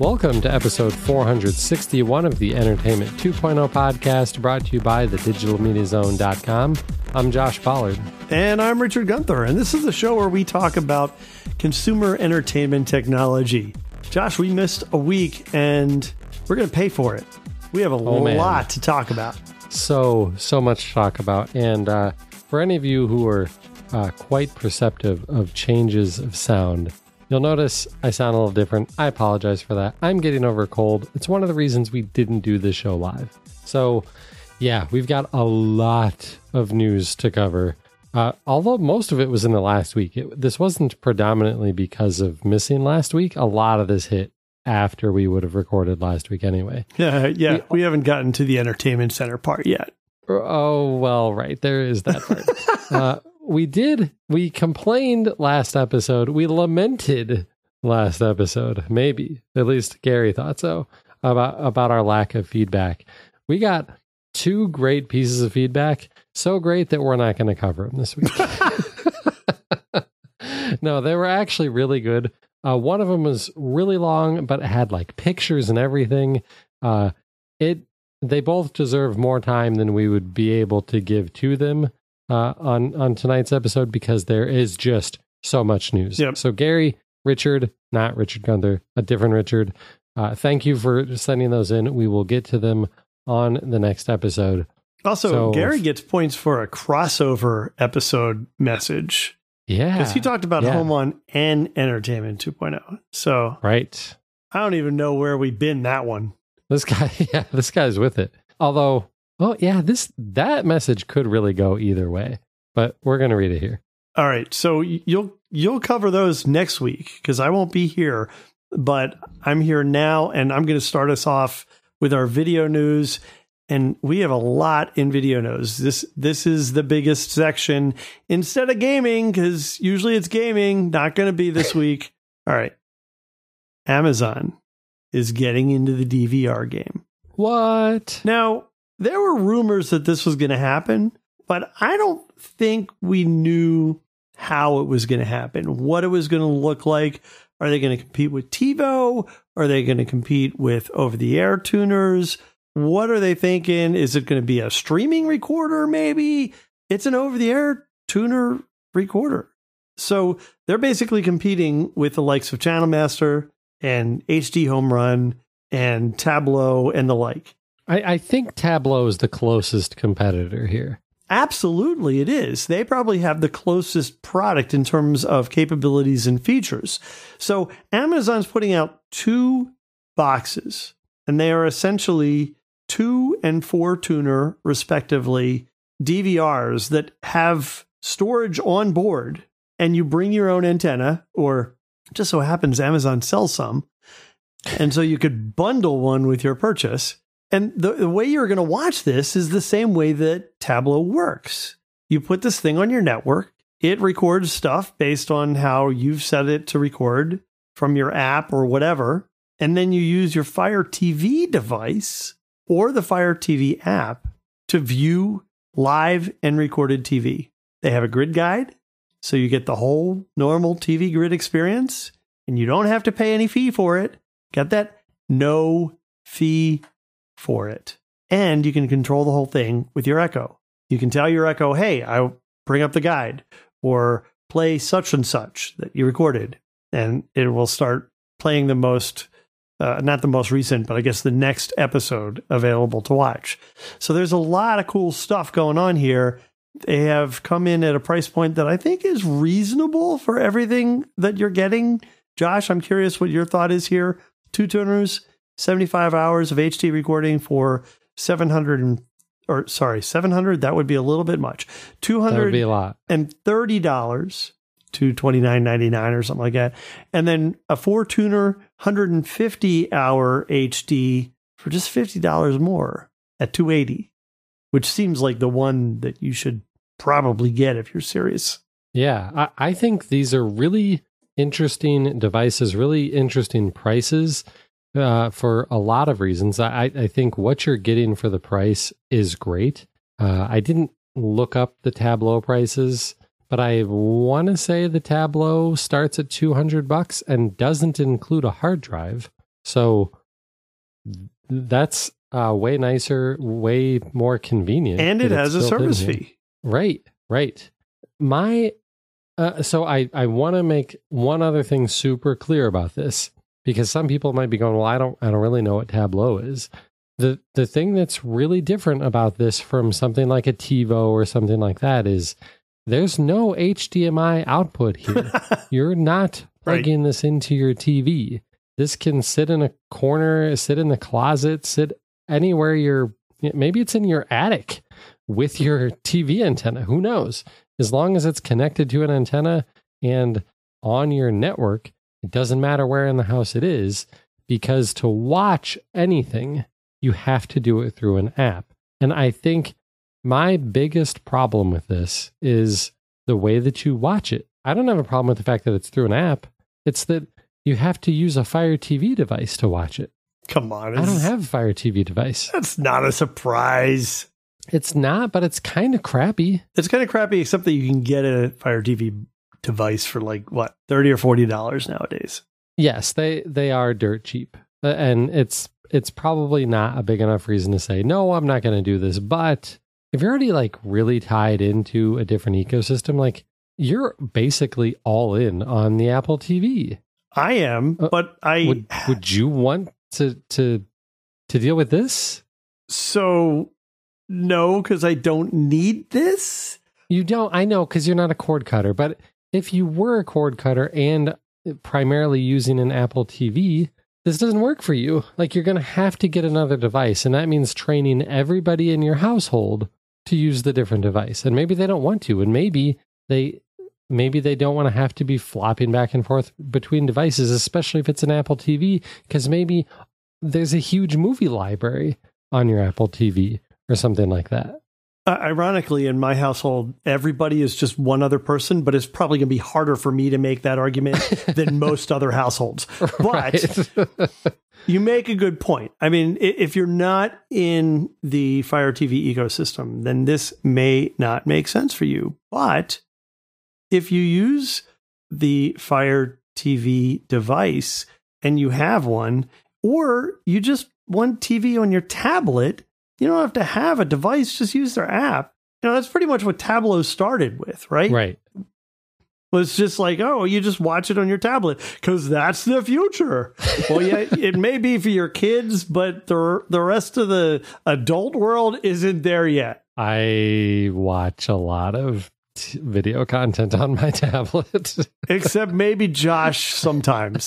Welcome to episode 461 of the Entertainment 2.0 podcast, brought to you by thedigitalmediazone.com. I'm Josh Pollard. And I'm Richard Gunther, and this is the show where we talk about consumer entertainment technology. Josh, we missed a week, and we're going to pay for it. We have a lot to talk about. So much to talk about. And for any of you who are quite perceptive of changes of sound, you'll notice I sound a little different. I apologize for that. I'm getting over a cold. It's one of the reasons we didn't do this show live. So, yeah, we've got a lot of news to cover. Although most of it was in the last week. This wasn't predominantly because of missing last week. A lot of this hit after we would have recorded last week anyway. Yeah. We haven't gotten to the entertainment center part yet. Oh, well, right. There is that part. We complained last episode. We lamented last episode, maybe. At least Gary thought so, about our lack of feedback. We got 2 great pieces of feedback, so great that we're not going to cover them this week. No, they were actually really good. One of them was really long, but it had like pictures and everything. They both deserve more time than we would be able to give to them on tonight's episode, because there is just so much news. Yep. So Gary, Richard, not Richard Gunther, a different Richard. Thank you for sending those in. We will get to them on the next episode. Also, Gary gets points for a crossover episode message. Yeah. Because he talked about Home On and Entertainment 2.0. So right. I don't even know where we've been that one. This guy's with it. Although, that message could really go either way, but we're going to read it here. All right. So you'll cover those next week, because I won't be here, but I'm here now, and I'm going to start us off with our video news. And we have a lot in video news. This is the biggest section instead of gaming, because usually it's gaming. Not going to be this week. All right. Amazon is getting into the DVR game. What? Now, there were rumors that this was going to happen, but I don't think we knew how it was going to happen, what it was going to look like. Are they going to compete with TiVo? Are they going to compete with over-the-air tuners? What are they thinking? Is it going to be a streaming recorder, maybe? It's an over-the-air tuner recorder. So they're basically competing with the likes of Channel Master and HD Home Run and Tableau and the like. I think Tableau is the closest competitor here. Absolutely, it is. They probably have the closest product in terms of capabilities and features. So Amazon's putting out 2 boxes, and they are essentially 2 and 4 tuner, respectively, DVRs that have storage on board, and you bring your own antenna, or just so happens Amazon sells some, and so you could bundle one with your purchase. And the way you're going to watch this is the same way that Tableau works. You put this thing on your network. It records stuff based on how you've set it to record from your app or whatever. And then you use your Fire TV device or the Fire TV app to view live and recorded TV. They have a grid guide, so you get the whole normal TV grid experience, and you don't have to pay any fee for it. Got that? No fee for it. And you can control the whole thing with your Echo. You can tell your Echo, hey, I'll bring up the guide, or play such and such that you recorded. And it will start playing the most, not the most recent, but I guess the next episode available to watch. So there's a lot of cool stuff going on here. They have come in at a price point that I think is reasonable for everything that you're getting. Josh, I'm curious what your thought is here. 2 tuners, 75 hours of HD recording for $700, that would be a little bit much. $230, that would be a lot. $229.99 or something like that. And then a 4-tuner, 150-hour HD for just $50 more at $280, which seems like the one that you should probably get if you're serious. Yeah, I think these are really interesting devices, really interesting prices. For a lot of reasons. I think what you're getting for the price is great. I didn't look up the Tableau prices, but I want to say the Tableau starts at $200 and doesn't include a hard drive. So that's way nicer, way more convenient. And it has a service fee. Right. So I want to make one other thing super clear about this, because some people might be going, well, I don't really know what Tableau is. The thing that's really different about this from something like a TiVo or something like that is there's no HDMI output here. You're not plugging this into your TV. This can sit in a corner, sit in the closet, sit anywhere maybe it's in your attic with your TV antenna. Who knows? As long as it's connected to an antenna and on your network, it doesn't matter where in the house it is, because to watch anything, you have to do it through an app. And I think my biggest problem with this is the way that you watch it. I don't have a problem with the fact that it's through an app. It's that you have to use a Fire TV device to watch it. Come on. I don't have a Fire TV device. That's not a surprise. It's not, but it's kind of crappy. It's kind of crappy, except that you can get a Fire TV device for like, what, $30 or $40 nowadays. Yes, they are dirt cheap. And it's probably not a big enough reason to say, no, I'm not going to do this. But if you're already like really tied into a different ecosystem, like you're basically all in on the Apple TV. I am, but would you want to deal with this? So no, because I don't need this. You don't. I know, because you're not a cord cutter. But if you were a cord cutter and primarily using an Apple TV, this doesn't work for you. Like, you're going to have to get another device, and that means training everybody in your household to use the different device. And maybe they don't want to, and maybe they don't want to have to be flopping back and forth between devices, especially if it's an Apple TV, because maybe there's a huge movie library on your Apple TV or something like that. Ironically, in my household, everybody is just one other person, but it's probably going to be harder for me to make that argument than most other households. But you make a good point. I mean, if you're not in the Fire TV ecosystem, then this may not make sense for you. But if you use the Fire TV device and you have one, or you just want TV on your tablet, you don't have to have a device, just use their app. You know, that's pretty much what Tableau started with, right? Right. Was just like, oh, you just watch it on your tablet because that's the future. Well, yeah, it may be for your kids, but the rest of the adult world isn't there yet. I watch a lot of video content on my tablet. Except maybe Josh sometimes.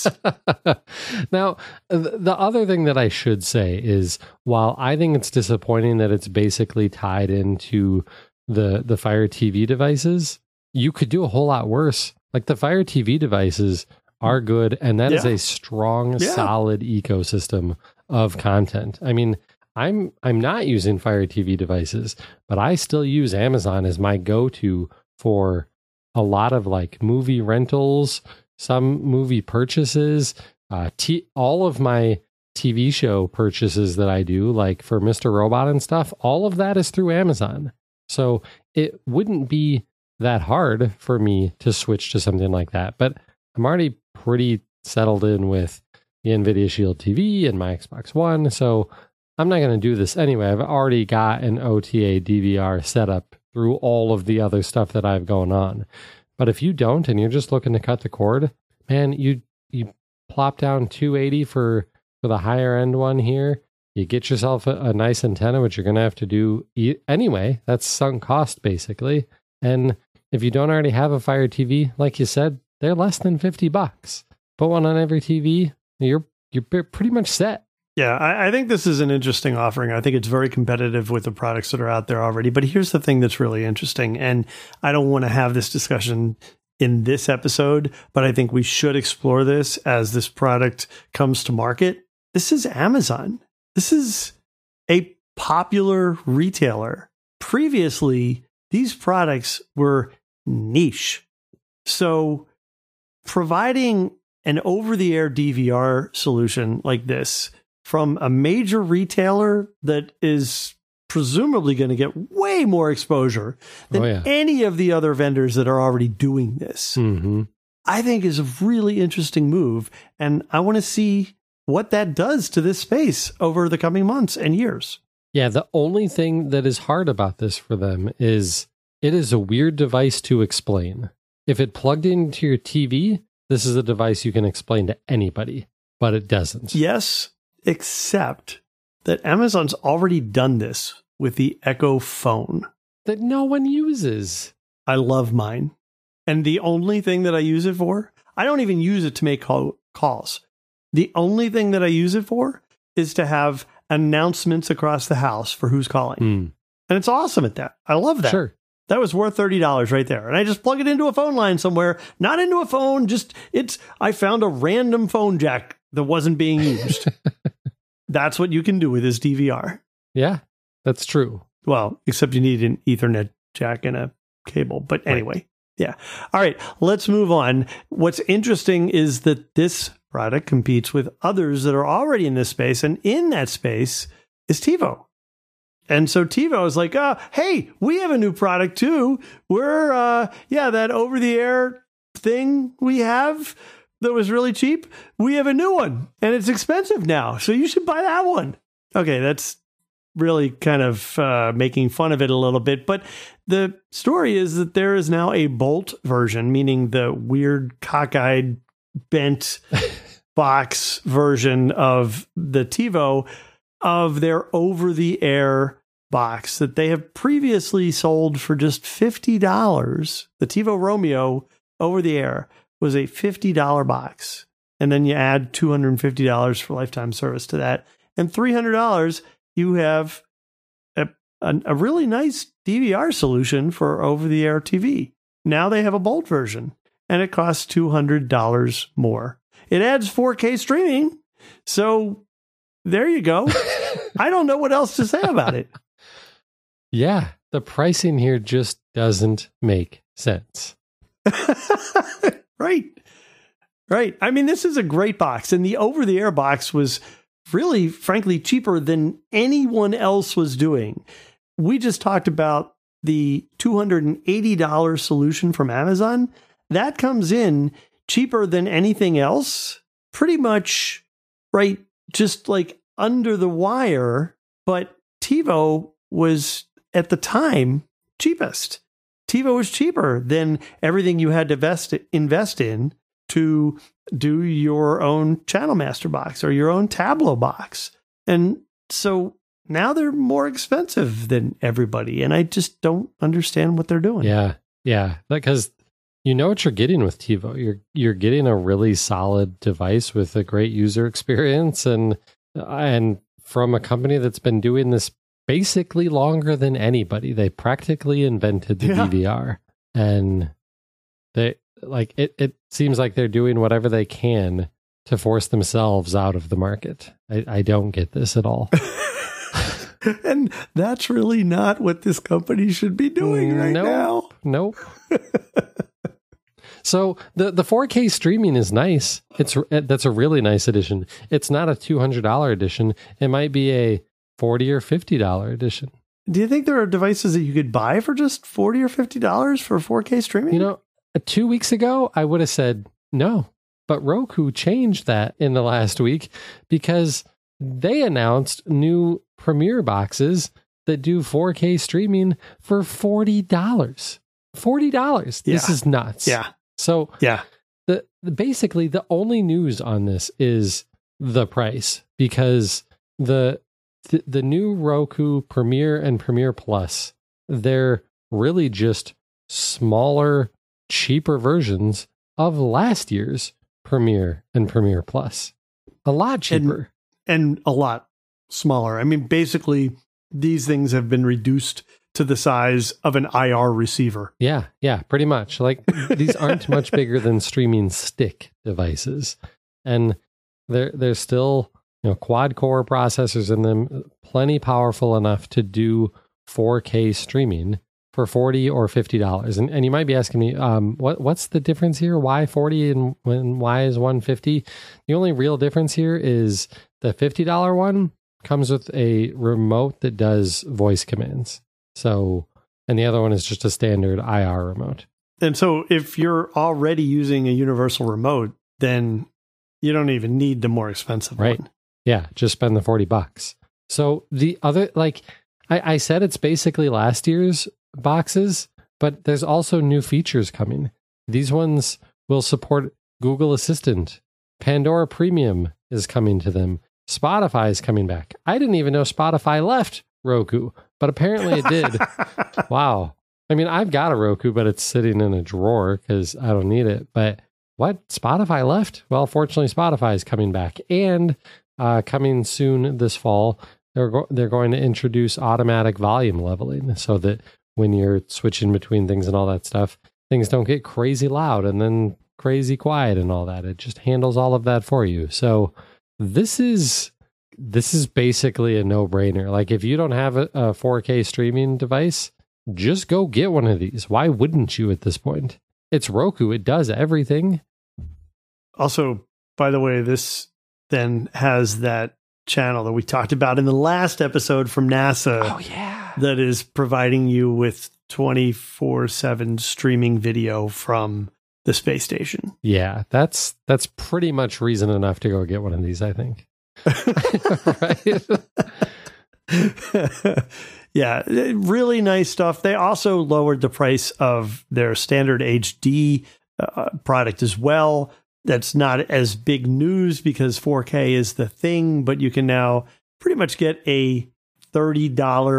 Now, the other thing that I should say is, while I think it's disappointing that it's basically tied into the Fire TV devices, you could do a whole lot worse. Like, the Fire TV devices are good, and that is a strong, solid ecosystem of content. I mean, I'm not using Fire TV devices, but I still use Amazon as my go-to for a lot of like movie rentals, some movie purchases, all of my TV show purchases that I do, like for Mr. Robot and stuff, all of that is through Amazon. So it wouldn't be that hard for me to switch to something like that. But I'm already pretty settled in with the NVIDIA Shield TV and my Xbox One, so I'm not going to do this anyway. I've already got an OTA DVR set up through all of the other stuff that I have going on. But if you don't, and you're just looking to cut the cord, man, you plop down $280 for the higher end one here. You get yourself a nice antenna, which you're going to have to do anyway. That's sunk cost, basically. And if you don't already have a Fire TV, like you said, they're less than $50. Put one on every TV, you're pretty much set. Yeah, I think this is an interesting offering. I think it's very competitive with the products that are out there already. But here's the thing that's really interesting, and I don't want to have this discussion in this episode, but I think we should explore this as this product comes to market. This is Amazon. This is a popular retailer. Previously, these products were niche. So providing an over-the-air DVR solution like this from a major retailer that is presumably going to get way more exposure than any of the other vendors that are already doing this, I think is a really interesting move. And I want to see what that does to this space over the coming months and years. Yeah, the only thing that is hard about this for them is it is a weird device to explain. If it plugged into your TV, this is a device you can explain to anybody, but it doesn't. Yes, except that Amazon's already done this with the Echo phone. That no one uses. I love mine. And the only thing that I use it for, I don't even use it to make calls. The only thing that I use it for is to have announcements across the house for who's calling. And it's awesome at that. I love that. Sure. That was worth $30 right there. And I just plug it into a phone line somewhere, not into a phone, I found a random phone jack that wasn't being used. That's what you can do with this DVR. Yeah, that's true. Well, except you need an Ethernet jack and a cable. But anyway, right. Yeah. All right, let's move on. What's interesting is that this product competes with others that are already in this space. And in that space is TiVo. And so TiVo is like, hey, we have a new product too. We're, that over-the-air thing we have that was really cheap. We have a new one, and it's expensive now. So you should buy that one. Okay, that's really kind of making fun of it a little bit. But the story is that there is now a Bolt version, meaning the weird cockeyed, bent box version of the TiVo, of their over-the-air box that they have previously sold for just $50. The TiVo Romeo over-the-air was a $50 box. And then you add $250 for lifetime service to that. And $300, you have a really nice DVR solution for over-the-air TV. Now they have a Bolt version, and it costs $200 more. It adds 4K streaming. So there you go. I don't know what else to say about it. Yeah, the pricing here just doesn't make sense. Right. I mean, this is a great box. And the over-the-air box was really, frankly, cheaper than anyone else was doing. We just talked about the $280 solution from Amazon. That comes in cheaper than anything else. Pretty much, right, just like under the wire. But TiVo was, at the time, cheapest. TiVo was cheaper than everything you had to invest in to do your own Channel Master box or your own Tableau box. And so now they're more expensive than everybody. And I just don't understand what they're doing. Yeah. Because you know what you're getting with TiVo. You're getting a really solid device with a great user experience and from a company that's been doing this basically longer than anybody. They practically invented the DVR, and it seems like they're doing whatever they can to force themselves out of the market. I don't get this at all. And that's really not what this company should be doing right now. Nope. So the 4K streaming is nice. That's a really nice addition. It's not a $200 edition. It might be a $40 or $50 edition. Do you think there are devices that you could buy for just $40 or $50 for 4K streaming? You know, 2 weeks ago, I would have said no. But Roku changed that in the last week because they announced new Premiere boxes that do 4K streaming for $40. $40. Yeah. This is nuts. Yeah. So yeah. Basically, the only news on this is the price, because the new Roku Premiere and Premiere Plus, they're really just smaller, cheaper versions of last year's Premiere and Premiere Plus. A lot cheaper. And a lot smaller. I mean, basically, these things have been reduced to the size of an IR receiver. Yeah, pretty much. Like, these aren't much bigger than streaming stick devices. And they're still, quad-core processors in them, plenty powerful enough to do 4K streaming for $40 or $50. And you might be asking me, what's the difference here? Why 40 and why is one 50? The only real difference here is the $50 one comes with a remote that does voice commands. So, and the other one is just a standard IR remote. And so if you're already using a universal remote, then You don't even need the more expensive Right. one. Yeah, just spend the $40. So the other, like I said, it's basically last year's boxes, but there's also new features coming. These ones will support Google Assistant. Pandora Premium is coming to them. Spotify is coming back. I didn't even know Spotify left Roku, but apparently it did. Wow. I mean, I've got a Roku, but it's sitting in a drawer because I don't need it. But what? Spotify left? Well, fortunately, Spotify is coming back. And coming soon this fall, they're going to introduce automatic volume leveling so that when you're switching between things and all that stuff, things don't get crazy loud and then crazy quiet and all that. It just handles all of that for you. So this is basically a no-brainer. Like if you don't have a 4K streaming device, just go get one of these. Why wouldn't you at this point? It's Roku. It does everything. Also, by the way, this then has that channel that we talked about in the last episode from NASA. Oh, yeah. That is providing you with 24/7 streaming video from the space station. Yeah, that's pretty much reason enough to go get one of these, I think. Right? Yeah, really nice stuff. They also lowered the price of their standard HD product as well. That's not as big news because 4K is the thing, but you can now pretty much get a $30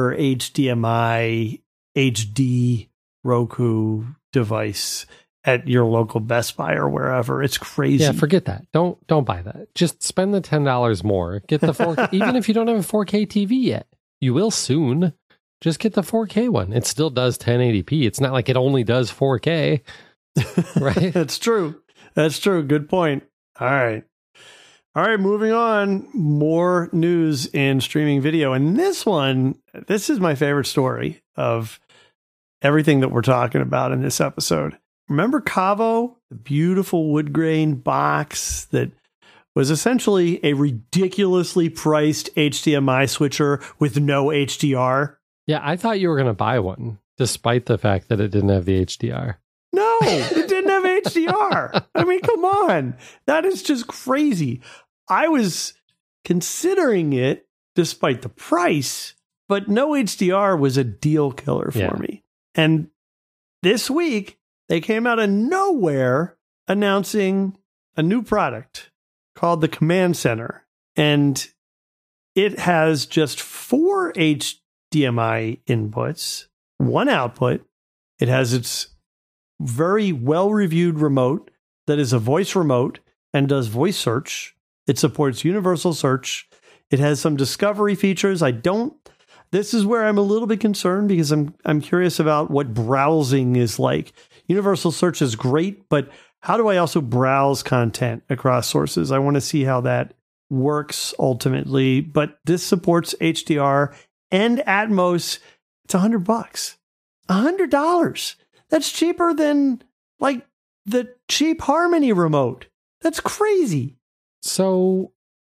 HDMI HD Roku device at your local Best Buy or wherever. It's crazy. Yeah, forget that. Don't buy that. Just spend the $10 more. Get the 4K. Even if you don't have a 4K TV yet, you will soon. Just get the 4K one. It still does 1080p. It's not like it only does 4K. Right? That's true. That's true. Good point. All right. Moving on. More news in streaming video. And this is my favorite story of everything that we're talking about in this episode. Remember Kavo, the beautiful wood grain box that was essentially a ridiculously priced HDMI switcher with no HDR? Yeah, I thought you were going to buy one, despite the fact that it didn't have the HDR. No, it didn't have HDR. I mean, come on. That is just crazy. I was considering it despite the price, but no HDR was a deal killer for me. And this week, they came out of nowhere announcing a new product called the Command Center. And it has just 4 HDMI inputs, 1 output. It has its very well-reviewed remote that is a voice remote and does voice search. It supports universal search. It has some discovery features. This is where I'm a little bit concerned because I'm curious about what browsing is like. Universal search is great, but how do I also browse content across sources? I want to see how that works ultimately, but this supports HDR and Atmos. It's $100. $100. That's cheaper than like the cheap Harmony remote. That's crazy. So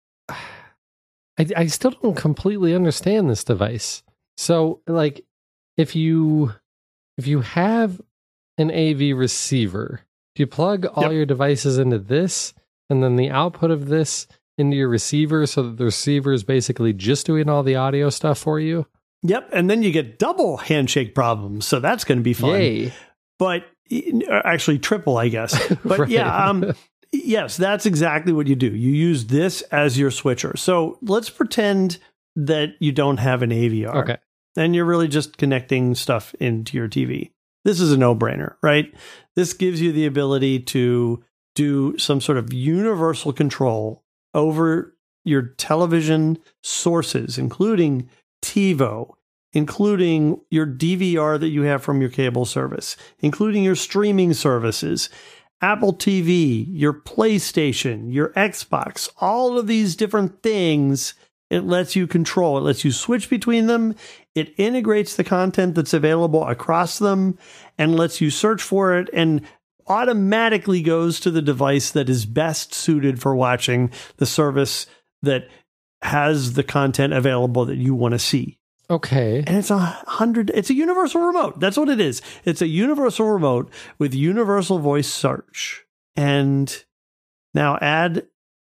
I still don't completely understand this device. So like if you have an AV receiver, do you plug all your devices into this and then the output of this into your receiver so that the receiver is basically just doing all the audio stuff for you? Yep. And then you get double handshake problems. So that's going to be fun. Yay. But actually triple, I guess. But Right. Yes, that's exactly what you do. You use this as your switcher. So let's pretend that you don't have an AVR. Okay. And you're really just connecting stuff into your TV. This is a no-brainer, right? This gives you the ability to do some sort of universal control over your television sources, including TiVo, including your DVR that you have from your cable service, including your streaming services, Apple TV, your PlayStation, your Xbox, all of these different things. It lets you control. It lets you switch between them. It integrates the content that's available across them and lets you search for it and automatically goes to the device that is best suited for watching the service that has the content available that you want to see. Okay. And it's it's a universal remote. That's what it is. It's a universal remote with universal voice search. And now add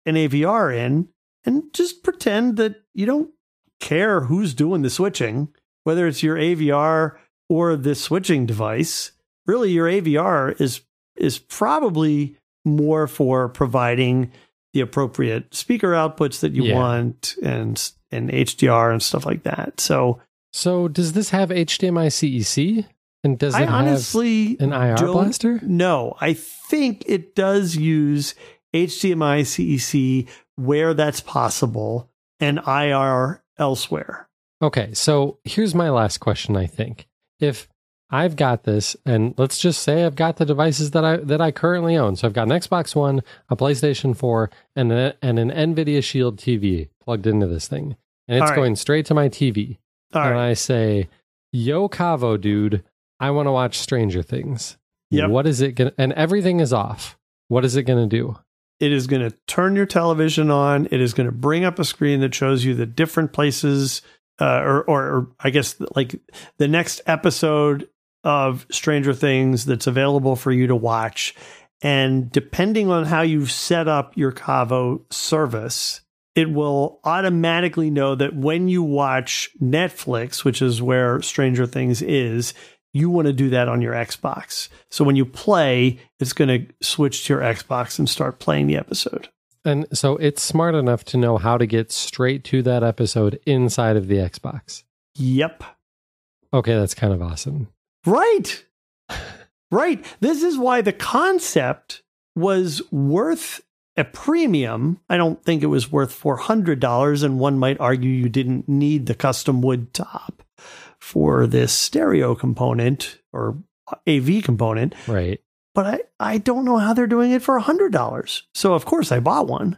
an AVR in and just pretend that you don't care who's doing the switching, whether it's your AVR or the switching device. Really, your AVR is probably more for providing the appropriate speaker outputs that you want and HDR and stuff like that. So does this have HDMI CEC? And does it honestly have an IR blaster? No, I think it does use HDMI CEC where that's possible and IR elsewhere. Okay, so here's my last question, I think. If I've got this, and let's just say I've got the devices that I currently own. So I've got an Xbox One, a PlayStation 4, and an NVIDIA Shield TV plugged into this thing. And it's going straight to my TV. I say, yo, Cavo, dude, I want to watch Stranger Things. Yep. What is it going to... And everything is off. What is it going to do? It is going to turn your television on. It is going to bring up a screen that shows you the different places, or I guess like the next episode of Stranger Things that's available for you to watch. And depending on how you've set up your Cavo service, it will automatically know that when you watch Netflix, which is where Stranger Things is, you want to do that on your Xbox. So when you play, it's going to switch to your Xbox and start playing the episode. And so it's smart enough to know how to get straight to that episode inside of the Xbox. Yep. Okay, that's kind of awesome. Right. Right. This is why the concept was worth a premium. I don't think it was worth $400, and one might argue you didn't need the custom wood top for this stereo component or AV component. Right. But I don't know how they're doing it for $100. So, of course, I bought one.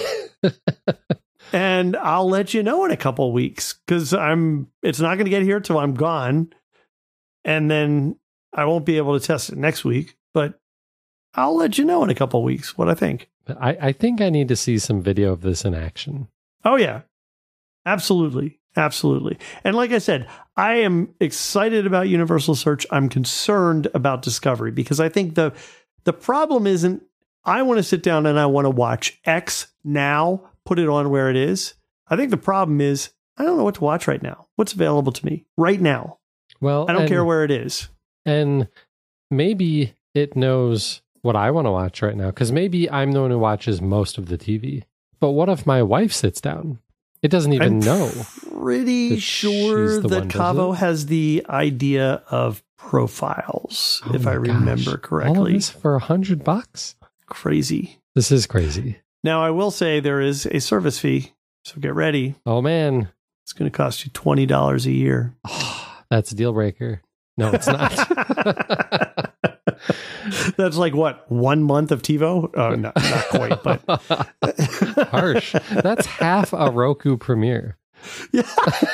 And I'll let you know in a couple of weeks because it's not going to get here till I'm gone. And then I won't be able to test it next week. But I'll let you know in a couple of weeks what I think. I think I need to see some video of this in action. Oh, yeah. Absolutely. Absolutely. And like I said, I am excited about Universal Search. I'm concerned about Discovery because I think the problem isn't I want to sit down and I want to watch X now, put it on where it is. I think the problem is I don't know what to watch right now. What's available to me right now? Well, I don't care where it is. And maybe it knows what I want to watch right now because maybe I'm the one who watches most of the TV. But what if my wife sits down? It doesn't even know. Pretty sure that Cavo has the idea of profiles, if I remember correctly. All of this for $100? Crazy. This is crazy. Now, I will say there is a service fee, so get ready. Oh, man. It's going to cost you $20 a year. Oh, that's a deal breaker. No, it's not. That's like what, 1 month of TiVo? Oh, not quite, but harsh. That's half a Roku Premiere. Yeah.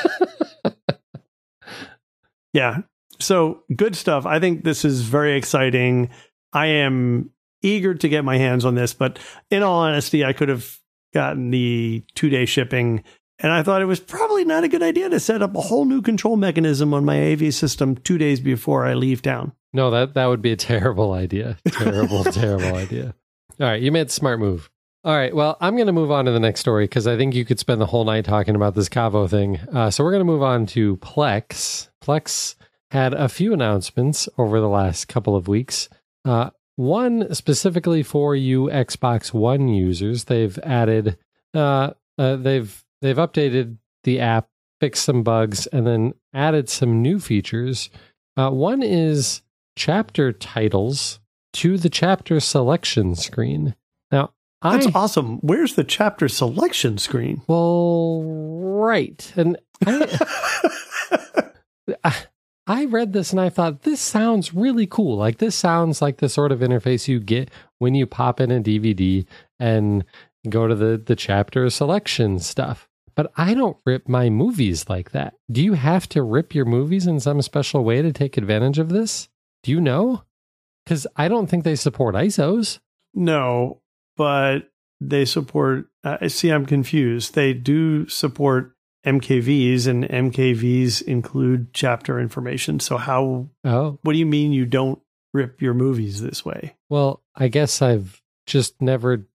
Yeah. So good stuff. I think this is very exciting. I am eager to get my hands on this, but in all honesty, I could have gotten the 2-day shipping. And I thought it was probably not a good idea to set up a whole new control mechanism on my AV system 2 days before I leave town. No, that would be a terrible idea. Terrible idea. All right, you made a smart move. All right, well, I'm going to move on to the next story because I think you could spend the whole night talking about this Cavo thing. So we're going to move on to Plex. Plex had a few announcements over the last couple of weeks. One specifically for you Xbox One users. They've added, they've updated the app, fixed some bugs, and then added some new features. One is chapter titles to the chapter selection screen. Now, that's awesome. Where's the chapter selection screen? Well, right. And I read this and I thought, this sounds really cool. Like, this sounds like the sort of interface you get when you pop in a DVD and go to the chapter selection stuff. But I don't rip my movies like that. Do you have to rip your movies in some special way to take advantage of this? Do you know? Because I don't think they support ISOs. No, but they support... see, I'm confused. They do support MKVs, and MKVs include chapter information. So how... Oh. What do you mean you don't rip your movies this way? Well, I guess I've just never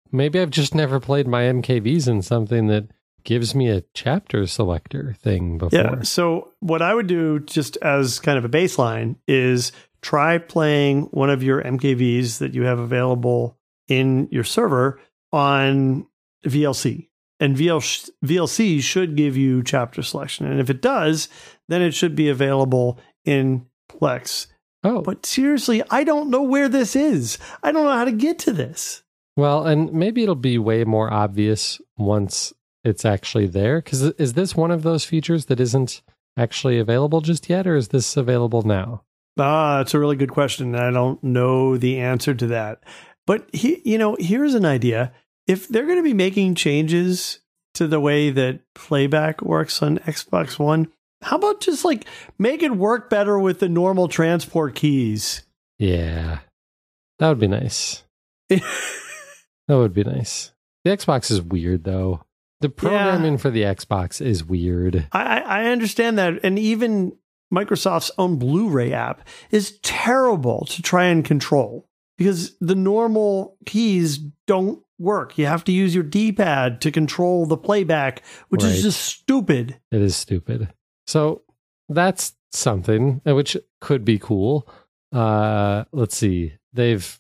maybe I've just never played my MKVs in something that gives me a chapter selector thing before. Yeah. So what I would do, just as kind of a baseline, is try playing one of your MKVs that you have available in your server on VLC. And VLC should give you chapter selection. And if it does, then it should be available in Plex. Oh. But seriously, I don't know where this is. I don't know how to get to this. Well, and maybe it'll be way more obvious once it's actually there. Because is this one of those features that isn't actually available just yet, or is this available now? It's a really good question. I don't know the answer to that. But here's an idea. If they're going to be making changes to the way that playback works on Xbox One, how about just like make it work better with the normal transport keys? Yeah, that would be nice. That would be nice. The Xbox is weird, though. The programming for the Xbox is weird. I understand that. And even Microsoft's own Blu-ray app is terrible to try and control because the normal keys don't work. You have to use your D-pad to control the playback, which is just stupid. It is stupid. So that's something which could be cool. Let's see. They've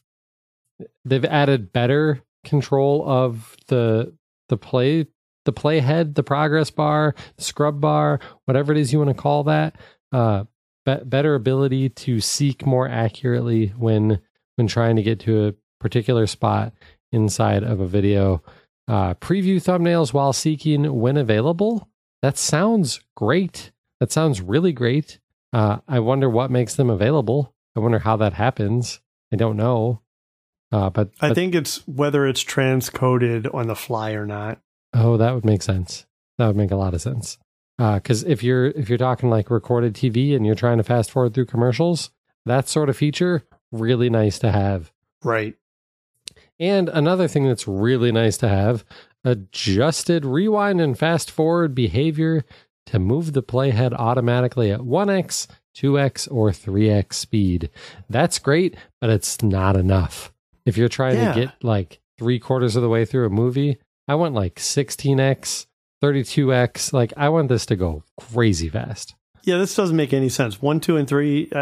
added better control of the playhead, the progress bar, the scrub bar, whatever it is you want to call that. Better ability to seek more accurately when trying to get to a particular spot inside of a video. Preview thumbnails while seeking when available. That sounds great. That sounds really great. I wonder what makes them available. I wonder how that happens. I don't know. But I think it's whether it's transcoded on the fly or not. Oh, that would make sense. That would make a lot of sense. Because if you're talking like recorded TV and you're trying to fast forward through commercials, that sort of feature, really nice to have. Right. And another thing that's really nice to have, adjusted rewind and fast forward behavior to move the playhead automatically at 1x, 2x, or 3x speed. That's great, but it's not enough. If you're trying to get like 3/4 of the way through a movie, I want like 16x, 32x. Like I want this to go crazy fast. Yeah, this doesn't make any sense. 1, 2, and 3.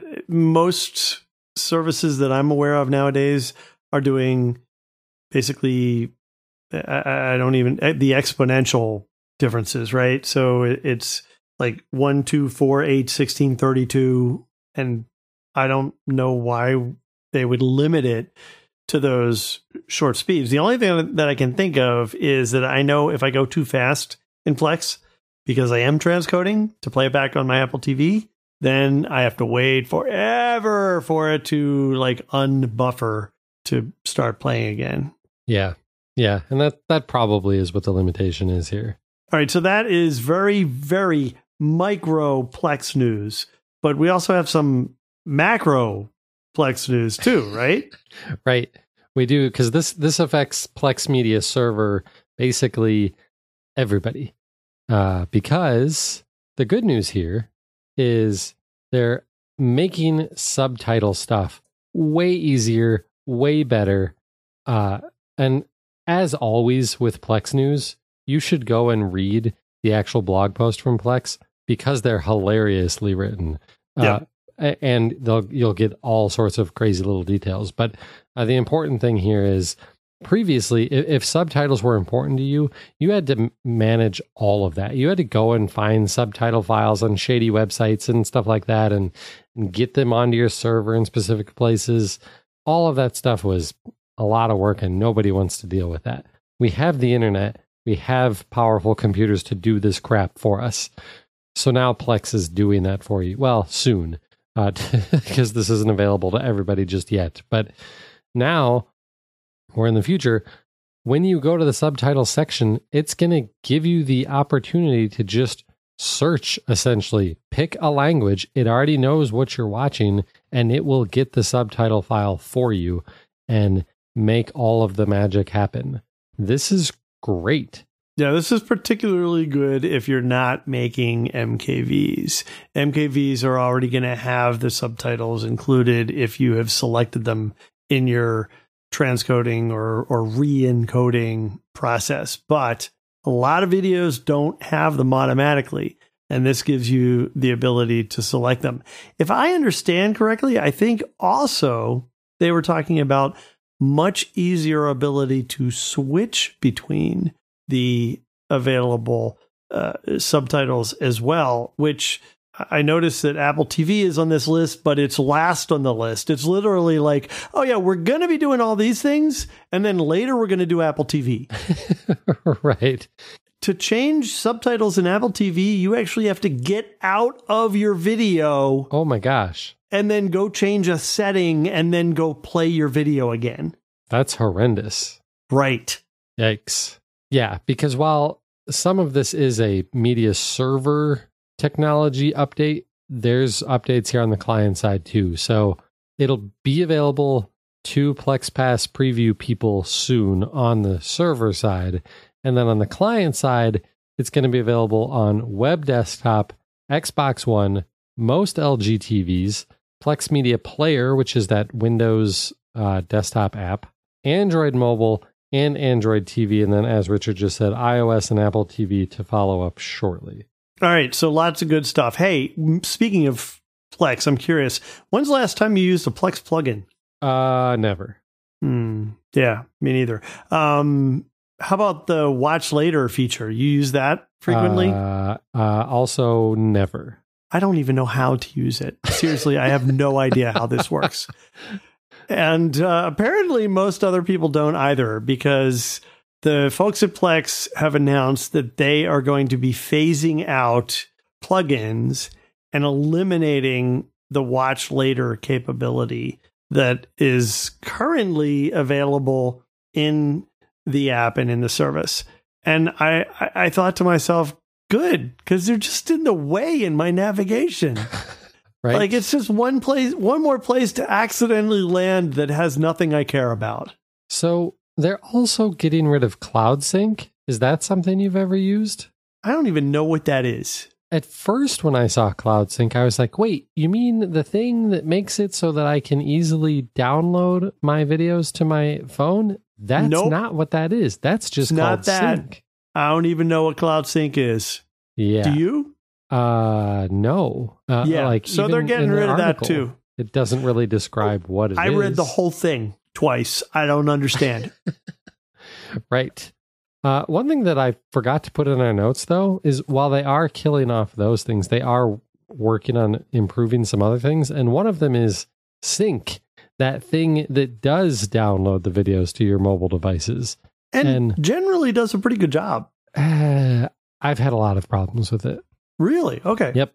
Most services that I'm aware of nowadays are doing basically, I don't even, the exponential differences, right? So it's like 1, 2, 4, 8, 16, 32. And I don't know why they would limit it to those short speeds. The only thing that I can think of is that I know if I go too fast in Plex, because I am transcoding to play it back on my Apple TV, then I have to wait forever for it to like unbuffer to start playing again. Yeah. Yeah. And that probably is what the limitation is here. All right. So that is very, very micro Plex news, but we also have some macro Plex news too, right? Right. We do, because this affects Plex Media server, basically everybody. Because the good news here is they're making subtitle stuff way easier, way better. And as always with Plex news, you should go and read the actual blog post from Plex because they're hilariously written. And you'll get all sorts of crazy little details. But the important thing here is previously, if subtitles were important to you, you had to manage all of that. You had to go and find subtitle files on shady websites and stuff like that and get them onto your server in specific places. All of that stuff was a lot of work and nobody wants to deal with that. We have the internet. We have powerful computers to do this crap for us. So now Plex is doing that for you. Well, soon. Because this isn't available to everybody just yet. But now, or in the future, when you go to the subtitle section, it's going to give you the opportunity to just search, essentially. Pick a language. It already knows what you're watching, and it will get the subtitle file for you and make all of the magic happen. This is great. Yeah, this is particularly good if you're not making MKVs. MKVs are already going to have the subtitles included if you have selected them in your transcoding or re-encoding process, but a lot of videos don't have them automatically, and this gives you the ability to select them. If I understand correctly, I think also they were talking about much easier ability to switch between the available subtitles as well, which I noticed that Apple TV is on this list, but it's last on the list. It's literally like, oh yeah, we're going to be doing all these things, and then later we're going to do Apple TV. Right. To change subtitles in Apple TV, you actually have to get out of your video. Oh my gosh. And then go change a setting and then go play your video again. That's horrendous. Right. Yikes. Yeah, because while some of this is a media server technology update, there's updates here on the client side too. So it'll be available to PlexPass preview people soon on the server side. And then on the client side, it's going to be available on web desktop, Xbox One, most LG TVs, Plex Media Player, which is that Windows desktop app, Android mobile, and Android TV. And then, as Richard just said, iOS and Apple TV to follow up shortly. All right, so lots of good stuff. Hey, speaking of Plex, I'm curious, when's the last time you used a Plex plugin? Never. Yeah, me neither. How about the watch later feature? You use that frequently? Also never. I don't even know how to use it. Seriously, I have no idea how this works. And apparently most other people don't either, because the folks at Plex have announced that they are going to be phasing out plugins and eliminating the watch later capability that is currently available in the app and in the service. And I thought to myself, good, because they're just in the way in my navigation. Right? Like, it's just one more place to accidentally land that has nothing I care about. So they're also getting rid of Cloud Sync. Is that something you've ever used? I don't even know what that is. At first, when I saw Cloud Sync, I was like, wait, you mean the thing that makes it so that I can easily download my videos to my phone? That's not what that is. That's just Cloud Sync. I don't even know what Cloud Sync is. Yeah. Do you? No. Yeah. So they're getting rid of that too. It doesn't really describe what it is. I read the whole thing twice. I don't understand. Right. One thing that I forgot to put in our notes, though, is while they are killing off those things, they are working on improving some other things. And one of them is Sync, that thing that does download the videos to your mobile devices. And generally does a pretty good job. I've had a lot of problems with it. Really? Okay. Yep.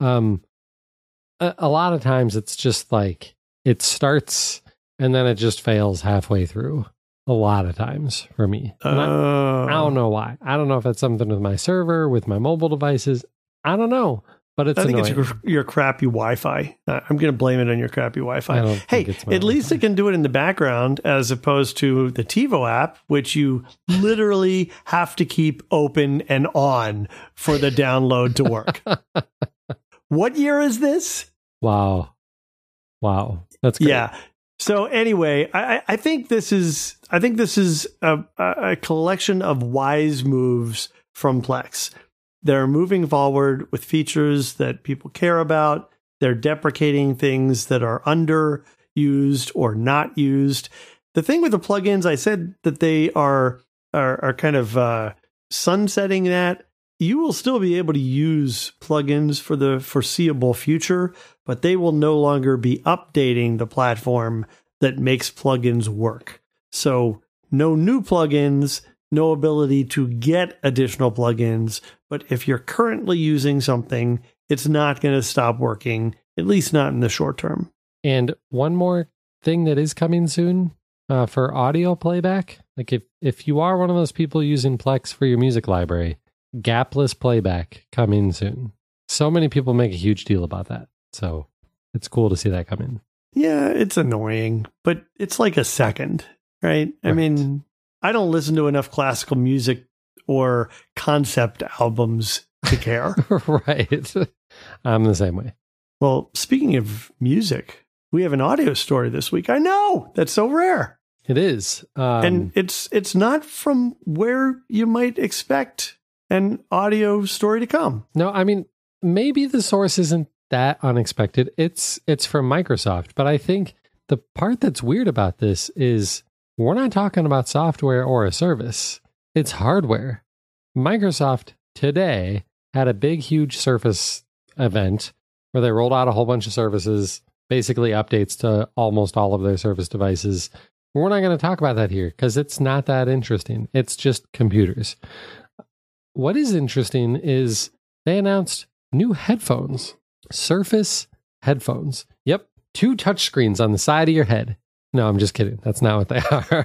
A lot of times it's just like it starts and then it just fails halfway through. A lot of times for me. I don't know why. I don't know if that's something with my server, with my mobile devices. I don't know, but it's annoying. I think it's your crappy Wi-Fi. I'm going to blame it on your crappy Wi-Fi. Hey, at least it can do it in the background as opposed to the TiVo app, which you literally have to keep open and on for the download to work. What year is this? Wow. That's great. Yeah. So anyway, I think this is a collection of wise moves from Plex. They're moving forward with features that people care about. They're deprecating things that are underused or not used. The thing with the plugins, I said that they are kind of sunsetting that. You will still be able to use plugins for the foreseeable future, but they will no longer be updating the platform that makes plugins work. So no new plugins, no ability to get additional plugins, but if you're currently using something, it's not going to stop working, at least not in the short term. And one more thing that is coming soon for audio playback, like if you are one of those people using Plex for your music library, gapless playback coming soon. So many people make a huge deal about that. So it's cool to see that come in. Yeah, it's annoying, but it's like a second, right? I mean, I don't listen to enough classical music or concept albums to care. Right. I'm the same way. Well, speaking of music, we have an audio story this week. I know. That's so rare. It is. And it's not from where you might expect an audio story to come. No, I mean, maybe the source isn't that unexpected. It's from Microsoft. But I think the part that's weird about this is we're not talking about software or a service. It's hardware. Microsoft today had a big, huge Surface event where they rolled out a whole bunch of services, basically updates to almost all of their Surface devices. We're not going to talk about that here because it's not that interesting. It's just computers. What is interesting is they announced new headphones, Surface headphones. Yep, 2 touchscreens on the side of your head. No, I'm just kidding. That's not what they are.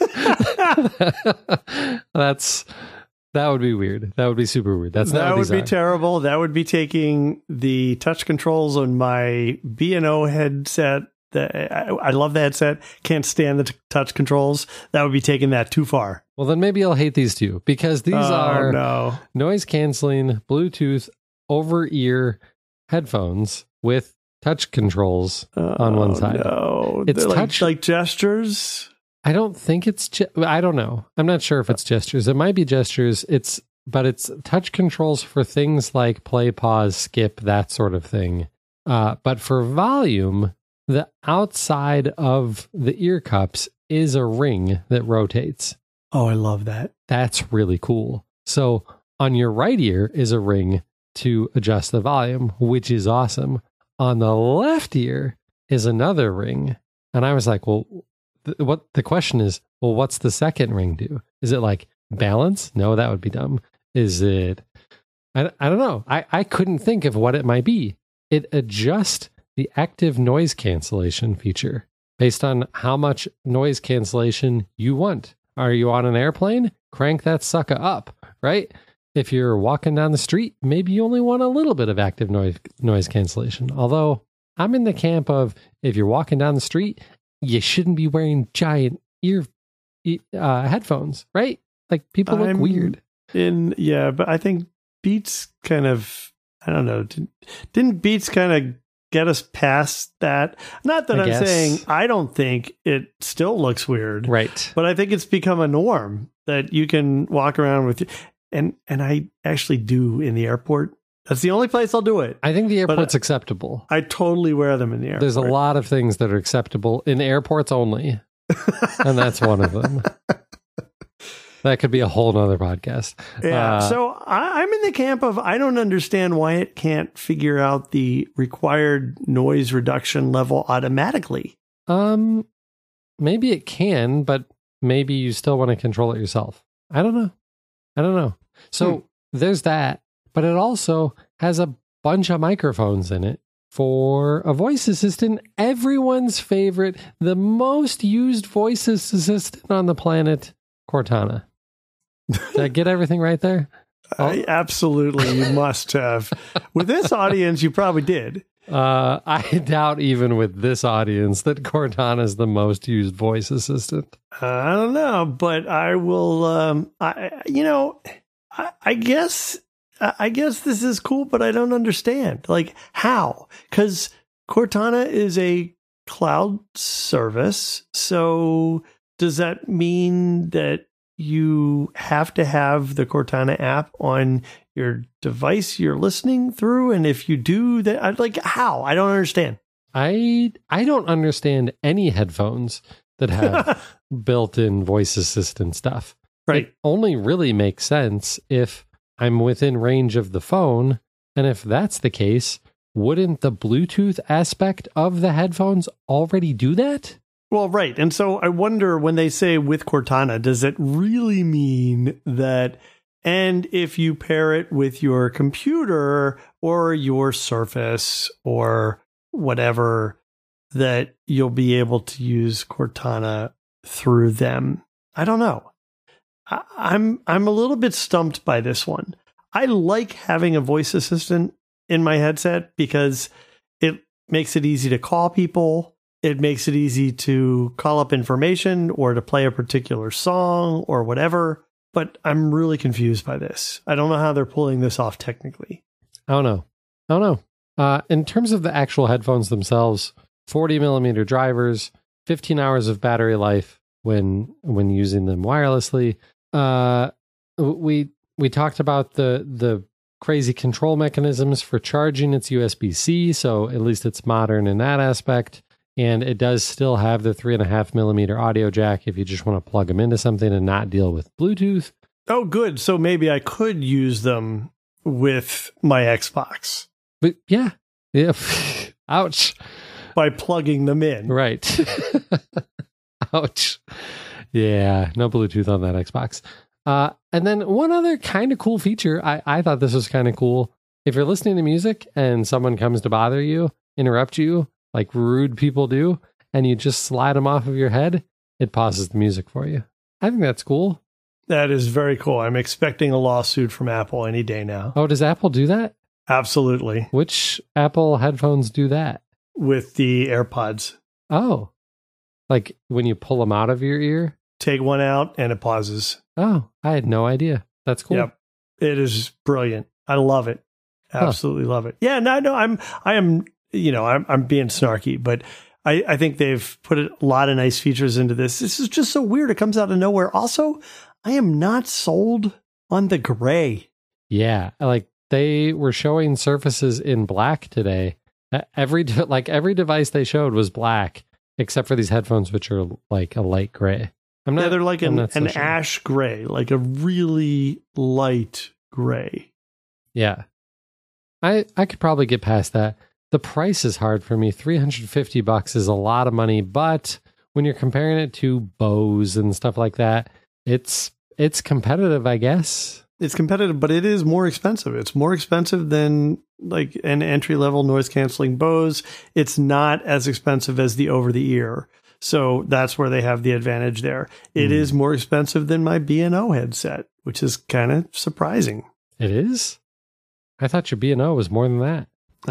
That would be weird. That would be super weird. That would be terrible. That would be taking the touch controls on my B&O headset. I love the headset. Can't stand the touch controls. That would be taking that too far. Well, then maybe I'll hate these two because these are noise canceling Bluetooth over-ear headphones with touch controls on one side. No, it's like gestures. I don't think it's. I don't know. I'm not sure if it's gestures. It might be gestures. But it's touch controls for things like play, pause, skip, that sort of thing. But for volume, the outside of the ear cups is a ring that rotates. Oh, I love that. That's really cool. So on your right ear is a ring to adjust the volume, which is awesome. On the left ear is another ring. And I was like, well, what the question is, well, what's the second ring do? Is it like balance? No, that would be dumb. Is it, I don't know. I couldn't think of what it might be. It adjusts the active noise cancellation feature based on how much noise cancellation you want. Are you on an airplane? Crank that sucker up, right? If you're walking down the street, maybe you only want a little bit of active noise cancellation. Although I'm in the camp of if you're walking down the street, you shouldn't be wearing giant headphones, right? Like people look weird. But I think Beats kind of, I don't know, didn't Beats kind of get us past that? Not that I'm saying I don't think it still looks weird, right? But I think it's become a norm that you can walk around with, and I actually do in the airport. That's the only place I'll do it. I think the airport's acceptable. I totally wear them in the airport. There's a lot of things that are acceptable in airports only, and that's one of them. That could be a whole nother podcast. Yeah. So I'm in the camp of I don't understand why it can't figure out the required noise reduction level automatically. Maybe it can, but maybe you still want to control it yourself. I don't know. So there's that, but it also has a bunch of microphones in it for a voice assistant. Everyone's favorite, the most used voice assistant on the planet, Cortana. Did I get everything right there? Absolutely, you must have. With this audience, you probably did. I doubt even with this audience that Cortana is the most used voice assistant. I don't know, but I will. I guess this is cool, but I don't understand. Like how? Because Cortana is a cloud service. So does that mean that you have to have the Cortana app on your device you're listening through? And if you do that, I'd like, how? I don't understand. I don't understand any headphones that have built-in voice assistant stuff. Right. It only really makes sense if I'm within range of the phone. And if that's the case, wouldn't the Bluetooth aspect of the headphones already do that? Well, right. And so I wonder when they say with Cortana, does it really mean that, and if you pair it with your computer or your Surface or whatever, that you'll be able to use Cortana through them? I don't know. I'm a little bit stumped by this one. I like having a voice assistant in my headset because it makes it easy to call people. It makes it easy to call up information or to play a particular song or whatever. But I'm really confused by this. I don't know how they're pulling this off technically. I don't know. In terms of the actual headphones themselves, 40 millimeter drivers, 15 hours of battery life, when using them wirelessly. We talked about the crazy control mechanisms for charging. It's USB-C, so at least it's modern in that aspect. And it does still have the 3.5 millimeter audio jack if you just want to plug them into something and not deal with Bluetooth. Oh, good. So maybe I could use them with my Xbox. But yeah. Ouch. By plugging them in. Right. Ouch. Yeah, no Bluetooth on that Xbox. And then one other kind of cool feature, I thought this was kind of cool. If you're listening to music and someone comes to bother you, interrupt you, like rude people do, and you just slide them off of your head, it pauses the music for you. I think that's cool. That is very cool. I'm expecting a lawsuit from Apple any day now. Oh, does Apple do that? Absolutely. Which Apple headphones do that? With the AirPods. Oh, like when you pull them out of your ear? Take one out and it pauses. Oh, I had no idea. That's cool. Yep. It is brilliant. I love it. Absolutely love it. Yeah, no, I'm being snarky, but I think they've put a lot of nice features into this. This is just so weird. It comes out of nowhere. Also, I am not sold on the gray. Yeah, like they were showing Surfaces in black today. Every device they showed was black, except for these headphones, which are like a light gray. They're like an ash gray, like a really light gray. Yeah. I could probably get past that. The price is hard for me. $350 is a lot of money, but when you're comparing it to Bose and stuff like that, it's competitive, I guess. It's competitive, but it is more expensive. It's more expensive than like an entry-level noise-canceling Bose. It's not as expensive as the over-the-ear. So that's where they have the advantage there. It is more expensive than my B&O headset, which is kind of surprising. It is? I thought your B&O was more than that.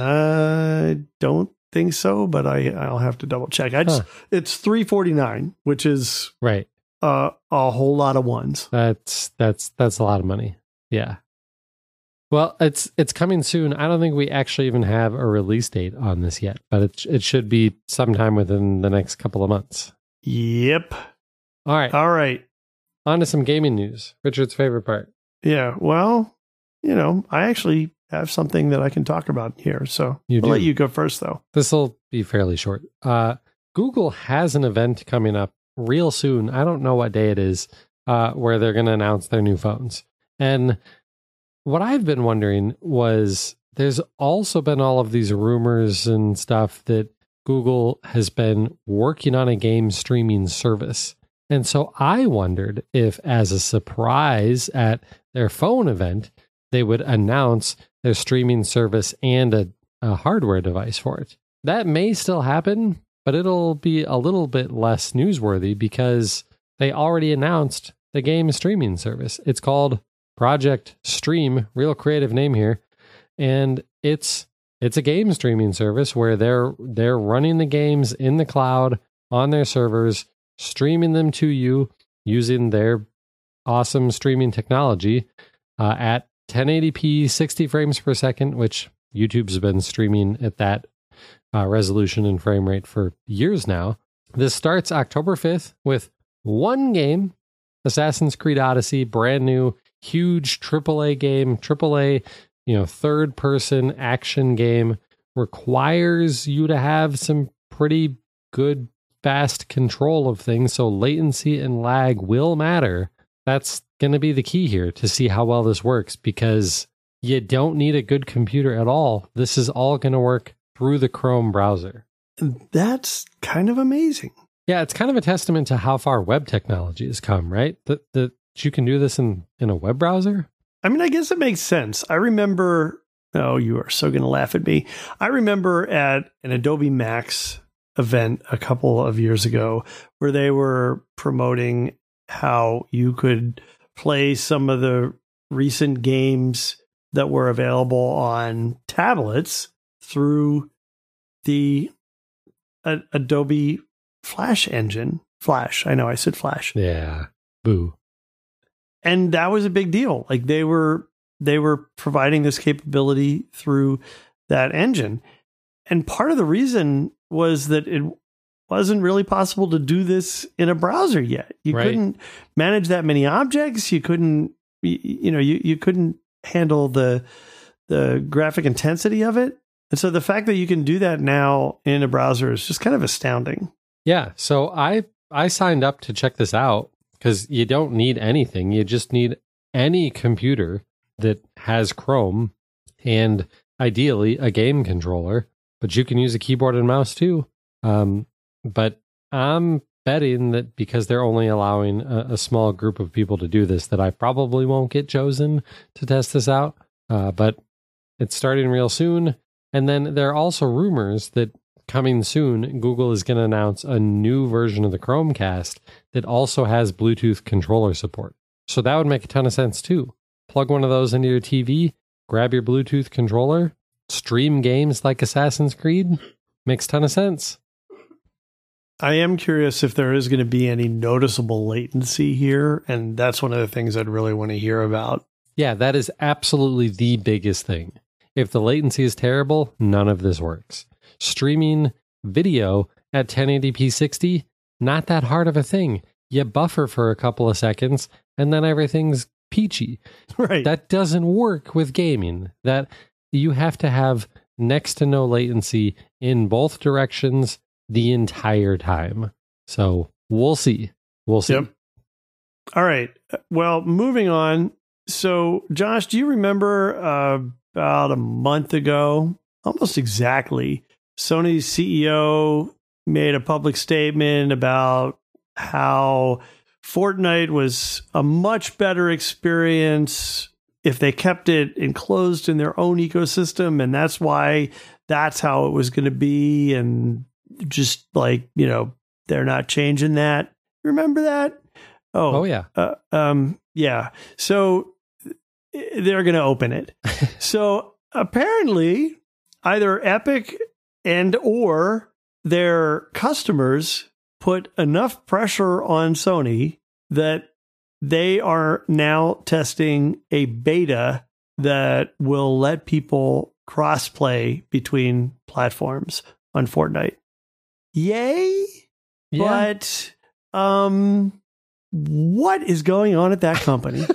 I don't think so, but I'll have to double check. It's $349, which is right. A whole lot of ones. That's a lot of money. Yeah. Well, it's coming soon. I don't think we actually even have a release date on this yet, but it should be sometime within the next couple of months. Yep. All right. On to some gaming news. Richard's favorite part. Yeah. Well, I actually have something that I can talk about here. So I'll let you go first, though. This will be fairly short. Google has an event coming up real soon. I don't know what day it is, where they're going to announce their new phones. And what I've been wondering was there's also been all of these rumors and stuff that Google has been working on a game streaming service. And so I wondered if, as a surprise at their phone event, they would announce their streaming service and a hardware device for it. That may still happen, but it'll be a little bit less newsworthy because they already announced the game streaming service. It's called Project Stream, real creative name here. And it's a game streaming service where they're running the games in the cloud on their servers, streaming them to you using their awesome streaming technology at 1080p 60 frames per second, which YouTube's been streaming at that resolution and frame rate for years now. This starts October 5th with one game, Assassin's Creed Odyssey, brand new, huge AAA game, third person action game, requires you to have some pretty good, fast control of things. So latency and lag will matter. That's going to be the key here to see how well this works, because you don't need a good computer at all. This is all going to work through the Chrome browser. That's kind of amazing. Yeah, it's kind of a testament to how far web technology has come, right? That you can do this in a web browser? I mean, I guess it makes sense. I remember, you are so going to laugh at me. I remember at an Adobe Max event a couple of years ago where they were promoting how you could play some of the recent games that were available on tablets through the Adobe Flash engine. Flash. I know I said Flash. Yeah. Boo. And that was a big deal. Like they were providing this capability through that engine. And part of the reason was that wasn't really possible to do this in a browser yet. You couldn't manage that many objects. You couldn't, you couldn't handle the graphic intensity of it. And so the fact that you can do that now in a browser is just kind of astounding. Yeah. So I signed up to check this out because you don't need anything. You just need any computer that has Chrome and ideally a game controller, but you can use a keyboard and mouse too. But I'm betting that because they're only allowing a small group of people to do this, that I probably won't get chosen to test this out. But it's starting real soon. And then there are also rumors that coming soon, Google is going to announce a new version of the Chromecast that also has Bluetooth controller support. So that would make a ton of sense too. Plug one of those into your TV, grab your Bluetooth controller, stream games like Assassin's Creed. Makes a ton of sense. I am curious if there is going to be any noticeable latency here, and that's one of the things I'd really want to hear about. Yeah, that is absolutely the biggest thing. If the latency is terrible, none of this works. Streaming video at 1080p 60, not that hard of a thing. You buffer for a couple of seconds, and then everything's peachy. Right. That doesn't work with gaming. That you have to have next to no latency in both directions the entire time. So we'll see. We'll see. Yep. All right. Well, moving on. So, Josh, do you remember about a month ago, almost exactly, Sony's CEO made a public statement about how Fortnite was a much better experience if they kept it enclosed in their own ecosystem, and that's how it was going to be, and just like, they're not changing that. Remember that? Oh yeah. Yeah. So they're going to open it. So apparently either Epic and or their customers put enough pressure on Sony that they are now testing a beta that will let people cross-play between platforms on Fortnite. Yay! Yeah. But what is going on at that company?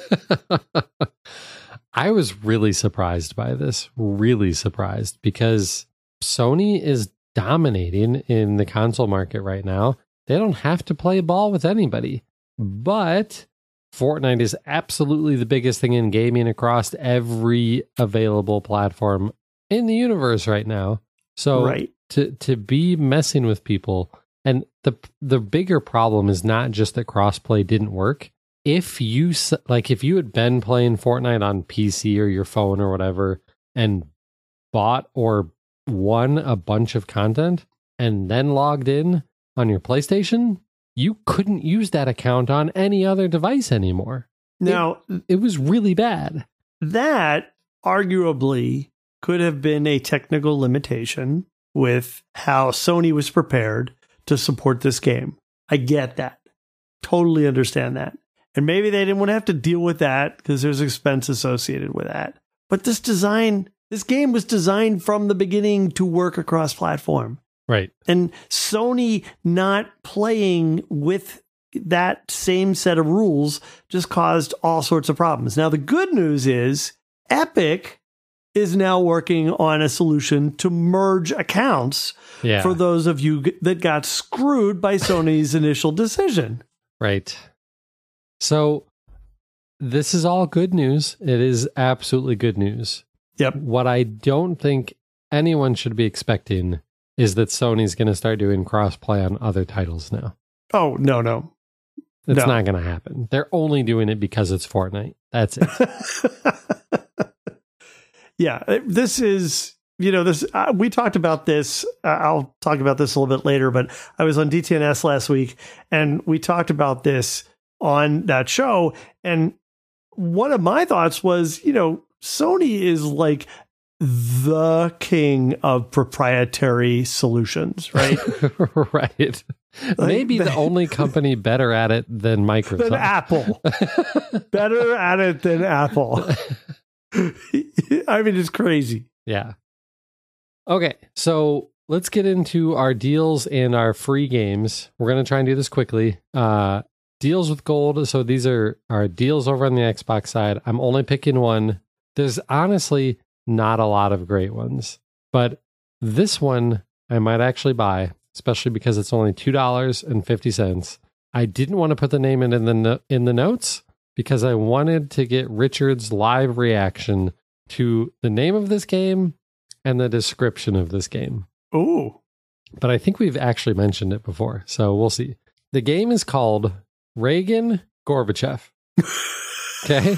I was really surprised by this. Really surprised because Sony is dominating in the console market right now. They don't have to play ball with anybody. But Fortnite is absolutely the biggest thing in gaming across every available platform in the universe right now. So right. to be messing with people, and the bigger problem is not just that crossplay didn't work. If you had been playing Fortnite on PC or your phone or whatever and bought or won a bunch of content and then logged in on your PlayStation, you couldn't use that account on any other device anymore. Now, it was really bad. That arguably could have been a technical limitation with how Sony was prepared to support this game. I get that. Totally understand that. And maybe they didn't want to have to deal with that because there's expense associated with that. But this game was designed from the beginning to work across platform. Right. And Sony not playing with that same set of rules just caused all sorts of problems. Now, the good news is Epic is now working on a solution to merge accounts for those of you that got screwed by Sony's initial decision. Right. So this is all good news. It is absolutely good news. Yep. What I don't think anyone should be expecting is that Sony's going to start doing cross-play on other titles now. Oh, no. It's not going to happen. They're only doing it because it's Fortnite. That's it. Yeah, this is, we talked about this. I'll talk about this a little bit later, but I was on DTNS last week and we talked about this on that show. And one of my thoughts was, Sony is like the king of proprietary solutions, right? Right. Maybe the only company better at it than Microsoft. Than Apple. Better at it than Apple. I mean, it's crazy. Yeah. Okay. So let's get into our deals and our free games. We're going to try and do this quickly. Deals with gold. So these are our deals over on the Xbox side. I'm only picking one. There's honestly not a lot of great ones, but this one I might actually buy, especially because it's only $2.50. I didn't want to put the name in the notes because I wanted to get Richard's live reaction to the name of this game and the description of this game. Ooh. But I think we've actually mentioned it before, so we'll see. The game is called Reagan Gorbachev. Okay?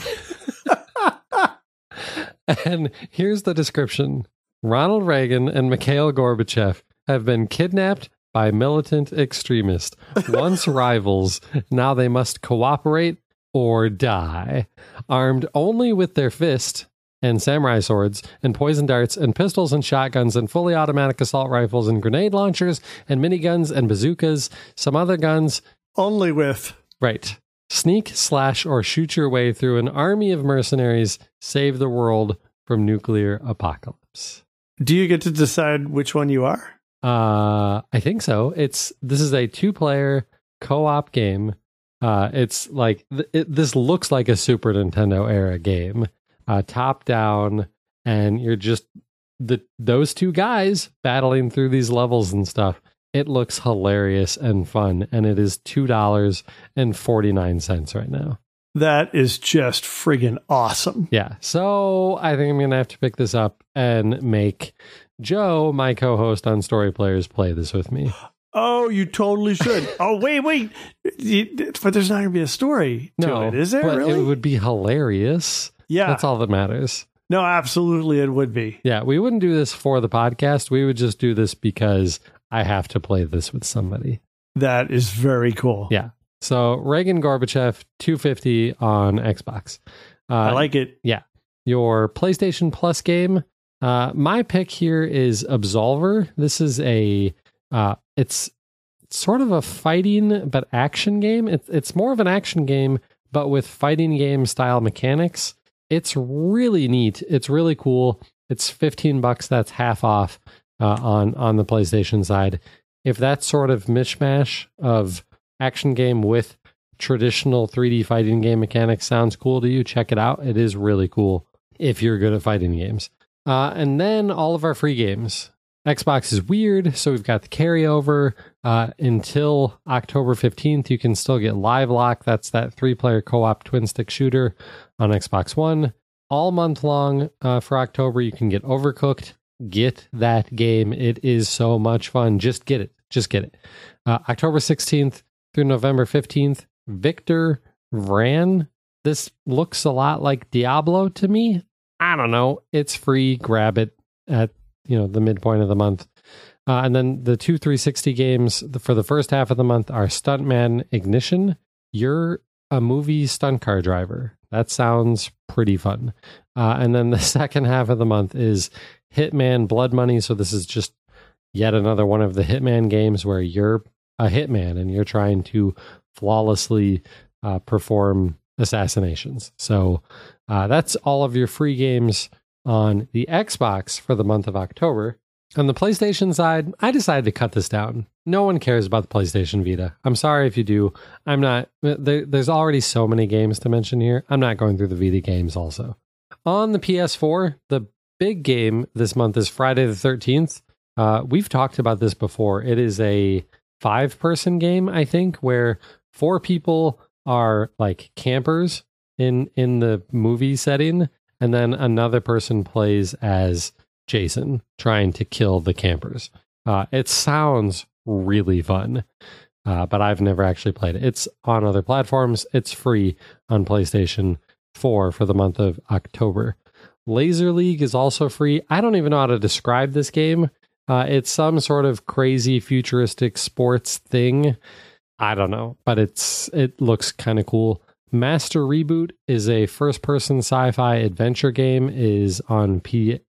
And here's the description. Ronald Reagan and Mikhail Gorbachev have been kidnapped by militant extremists. Once rivals, now they must cooperate or die. Armed only with their fist and samurai swords and poison darts and pistols and shotguns and fully automatic assault rifles and grenade launchers and miniguns and bazookas, some other guns. Only with. Right. Sneak, slash, or shoot your way through an army of mercenaries, save the world from nuclear apocalypse. Do you get to decide which one you are? I think so. This is a 2-player co-op game. It's like this looks like a Super Nintendo era game, top down, and you're just those two guys battling through these levels and stuff. It looks hilarious and fun, and it is $2.49 right now. That is just friggin' awesome. Yeah. So I think I'm going to have to pick this up and make Joe, my co-host on Story Players, play this with me. Oh, you totally should. Oh, wait. But there's not going to be a story to it, is there? But really? It would be hilarious. Yeah. That's all that matters. No, absolutely it would be. Yeah, we wouldn't do this for the podcast. We would just do this because I have to play this with somebody. That is very cool. Yeah. So Reagan Gorbachev, $2.50 on Xbox. I like it. Yeah. Your PlayStation Plus game. My pick here is Absolver. This is it's sort of a fighting but action game. It's more of an action game, but with fighting game style mechanics. It's really neat. It's really cool. It's $15. That's half off on the PlayStation side. If that sort of mishmash of action game with traditional 3D fighting game mechanics sounds cool to you, check it out. It is really cool if you're good at fighting games. And then all of our free games. Xbox is weird, so we've got the carryover until October 15th. You can still get Live Lock. That's that 3-player co-op twin-stick shooter on Xbox One. All month long for October, you can get Overcooked. Get that game. It is so much fun. Just get it. October 16th through November 15th, Victor Vran. This looks a lot like Diablo to me. I don't know. It's free. Grab it at the midpoint of the month. And then the 2 360 games for the first half of the month are Stuntman Ignition. You're a movie stunt car driver. That sounds pretty fun. And then the second half of the month is Hitman Blood Money. So this is just yet another one of the Hitman games where you're a hitman and you're trying to flawlessly perform assassinations. So that's all of your free games on the Xbox for the month of October. On the PlayStation side, I decided to cut this down. No one cares about the PlayStation Vita. I'm sorry if you do. I'm not. There's already so many games to mention here. I'm not going through the Vita games also. On the PS4, the big game this month is Friday the 13th. We've talked about this before. It is a 5-person game, I think, where 4 people are like campers in the movie setting, and then another person plays as Jason trying to kill the campers. It sounds really fun, but I've never actually played it. It's on other platforms. It's free on PlayStation 4 for the month of October. Laser League is also free. I don't even know how to describe this game. It's some sort of crazy futuristic sports thing. I don't know, but it looks kind of cool. Master Reboot is a first-person sci-fi adventure game, is on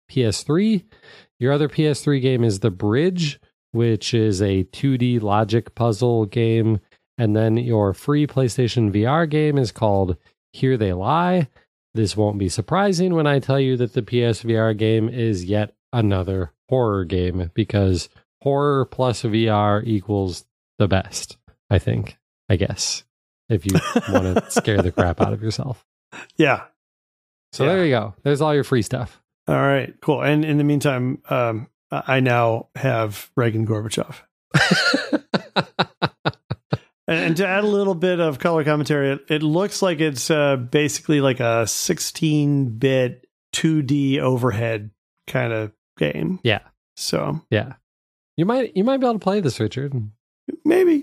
PS3. Your other PS3 game is The Bridge, which is a 2D logic puzzle game. And then your free PlayStation VR game is called Here They Lie. This won't be surprising when I tell you that the PSVR game is yet another horror game, because horror plus VR equals the best, I guess, if you want to scare the crap out of yourself. Yeah. So there you go. There's all your free stuff. All right, cool. And in the meantime, I now have Reagan Gorbachev. And to add a little bit of color commentary, it looks like it's basically like a 16-bit 2D overhead kind of game. Yeah. So yeah, you might be able to play this, Richard. Maybe.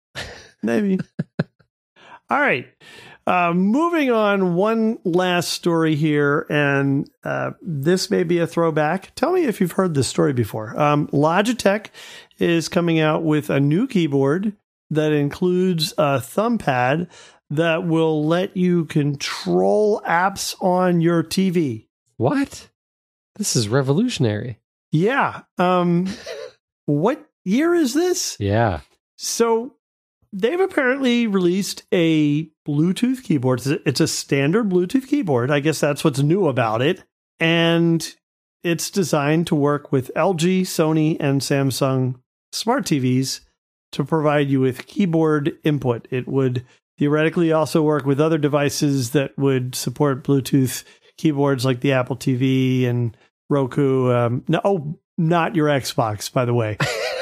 All right. Moving on, one last story here, and this may be a throwback. Tell me if you've heard this story before. Logitech is coming out with a new keyboard that includes a thumb pad that will let you control apps on your TV. What? This is revolutionary. Yeah. What year is this? Yeah. So they've apparently released a Bluetooth keyboard. It's a standard Bluetooth keyboard. I guess that's what's new about it. And it's designed to work with LG, Sony, and Samsung smart TVs to provide you with keyboard input. It would theoretically also work with other devices that would support Bluetooth keyboards like the Apple TV and Roku. Not your Xbox, by the way.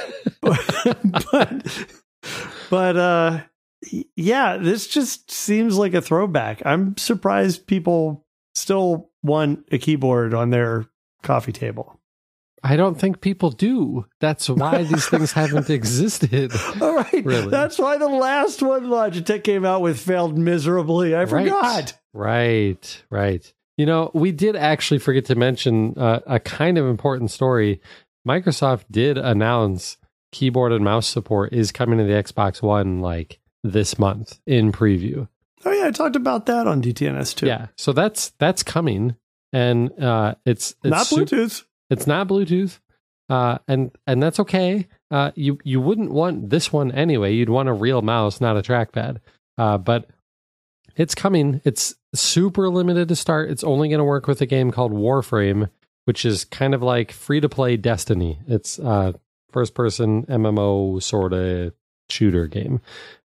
But yeah, this just seems like a throwback. I'm surprised people still want a keyboard on their coffee table. I don't think people do. That's why these things haven't existed. All right. Really. That's why the last one Logitech came out with failed miserably. I forgot. Right. You know, we did actually forget to mention a kind of important story. Microsoft did announce keyboard and mouse support is coming to the Xbox One like this month in preview. Oh yeah, I talked about that on DTNS too. Yeah, so that's coming, and it's not Bluetooth. It's not Bluetooth, and that's okay. You wouldn't want this one anyway. You'd want a real mouse, not a trackpad. But it's coming. It's super limited to start. It's only going to work with a game called Warframe, which is kind of like free-to-play Destiny. It's first-person MMO sort of shooter game.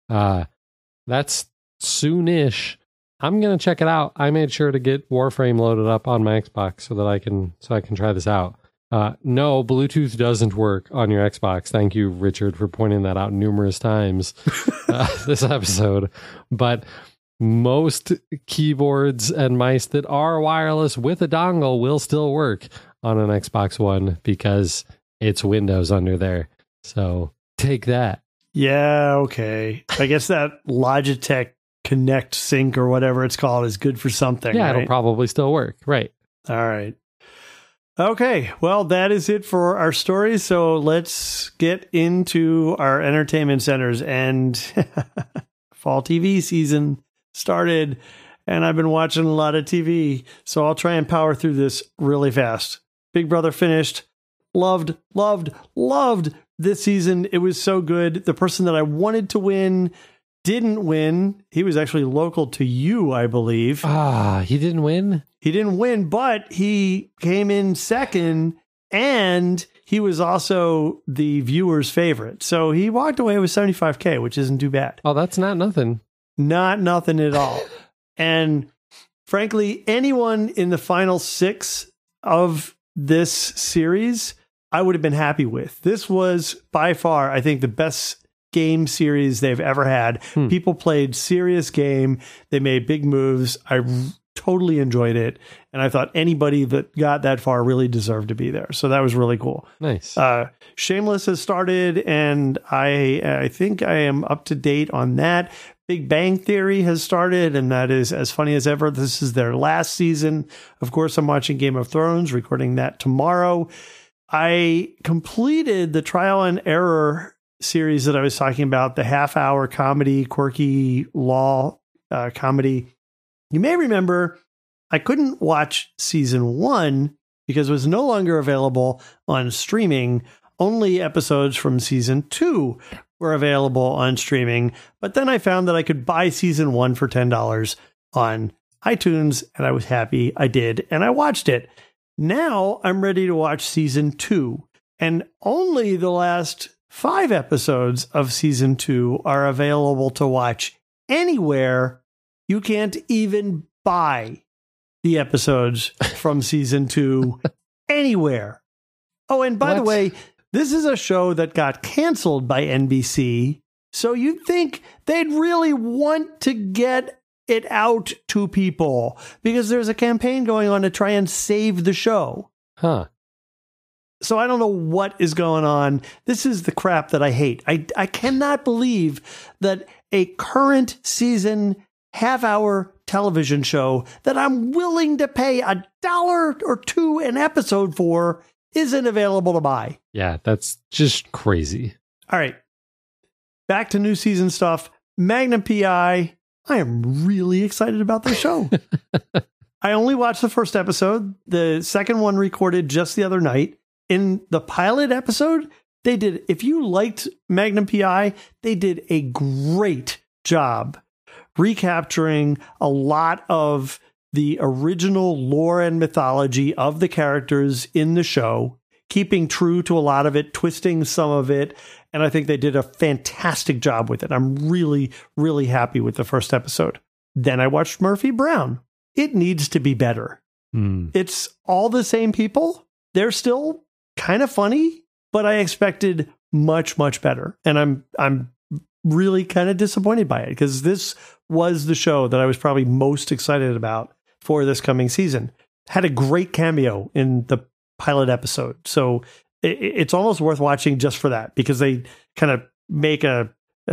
That's soonish. I'm gonna check it out. I made sure to get Warframe loaded up on my Xbox so that I can try this out. No, Bluetooth doesn't work on your Xbox. Thank you, Richard, for pointing that out numerous times this episode. But most keyboards and mice that are wireless with a dongle will still work on an Xbox One because it's Windows under there. So take that. Yeah, okay. I guess that Logitech Connect Sync or whatever it's called is good for something. Yeah, right? It'll probably still work. Right. All right. Okay. Well, that is it for our stories. So let's get into our entertainment centers. And fall TV season started, and I've been watching a lot of TV. So I'll try and power through this really fast. Big Brother finished. Loved this season. It was so good. The person that I wanted to win didn't win. He was actually local to you, I believe. He didn't win? He didn't win, but he came in second, and he was also the viewer's favorite. So he walked away with $75K, which isn't too bad. Oh, that's not nothing. Not nothing at all. And frankly, anyone in the final 6 of this series, I would have been happy with. This was by far, I think, the best game series they've ever had. People played serious game. They made big moves. I totally enjoyed it. And I thought anybody that got that far really deserved to be there. So that was really cool. Nice. Shameless has started, and I think I am up to date on that. Big Bang Theory has started, and that is as funny as ever. This is their last season. Of course, I'm watching Game of Thrones, recording that tomorrow. I completed the Trial and Error series that I was talking about, the half-hour comedy, quirky law comedy. You may remember I couldn't watch season 1 because it was no longer available on streaming. Only episodes from season 2 were available on streaming. But then I found that I could buy season 1 for $10 on iTunes, and I was happy I did, and I watched it. Now I'm ready to watch season 2. And only the last 5 episodes of season 2 are available to watch anywhere. You can't even buy the episodes from season 2 anywhere. Oh, and by the way, this is a show that got canceled by NBC. So you'd think they'd really want to get it out to people because there's a campaign going on to try and save the show. Huh. So I don't know what is going on. This is the crap that I hate. I cannot believe that a current season half-hour television show that I'm willing to pay $1 or $2 an episode for isn't available to buy. Yeah, that's just crazy. All right. Back to new season stuff. Magnum P.I. I am really excited about this show. I only watched the first episode. The second one recorded just the other night. In the pilot episode, they did, if you liked Magnum P.I., they did a great job recapturing a lot of the original lore and mythology of the characters in the show, keeping true to a lot of it, twisting some of it. And I think they did a fantastic job with it. I'm really, really happy with the first episode. Then I watched Murphy Brown. It needs to be better. It's all the same people. They're still kind of funny, but I expected much, much better. And I'm really kind of disappointed by it because this was the show that I was probably most excited about for this coming season. Had a great cameo in the pilot episode. So it's almost worth watching just for that because they kind of make a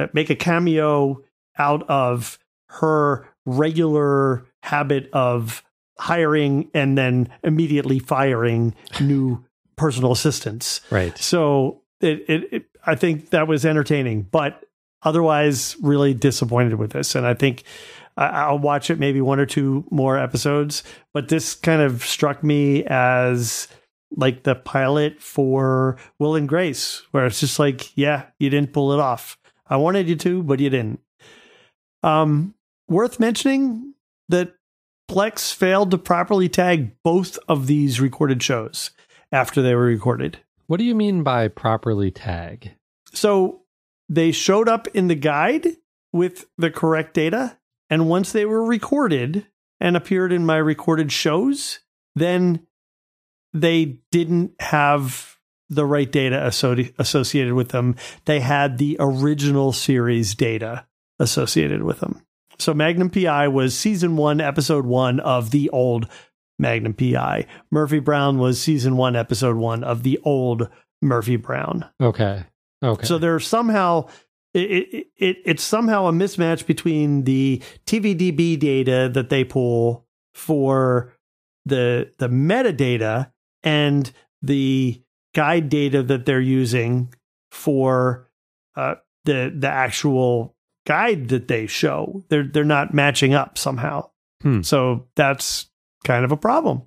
cameo out of her regular habit of hiring and then immediately firing new personal assistants. Right. So I think that was entertaining, but otherwise really disappointed with this. And I think I'll watch it maybe 1 or 2 more episodes, but this kind of struck me as like the pilot for Will and Grace, where it's just like, yeah, you didn't pull it off. I wanted you to, but you didn't. Worth mentioning that Plex failed to properly tag both of these recorded shows after they were recorded. What do you mean by properly tag? So they showed up in the guide with the correct data. And once they were recorded and appeared in my recorded shows, then they didn't have the right data associated with them. They had the original series data associated with them. So Magnum P.I. was season 1, episode 1 of the old Magnum P.I. Murphy Brown was season 1, episode 1 of the old Murphy Brown. Okay. So there's somehow it's somehow a mismatch between the TVDB data that they pull for the metadata and the guide data that they're using for the actual guide that they show. They're not matching up somehow. So that's kind of a problem.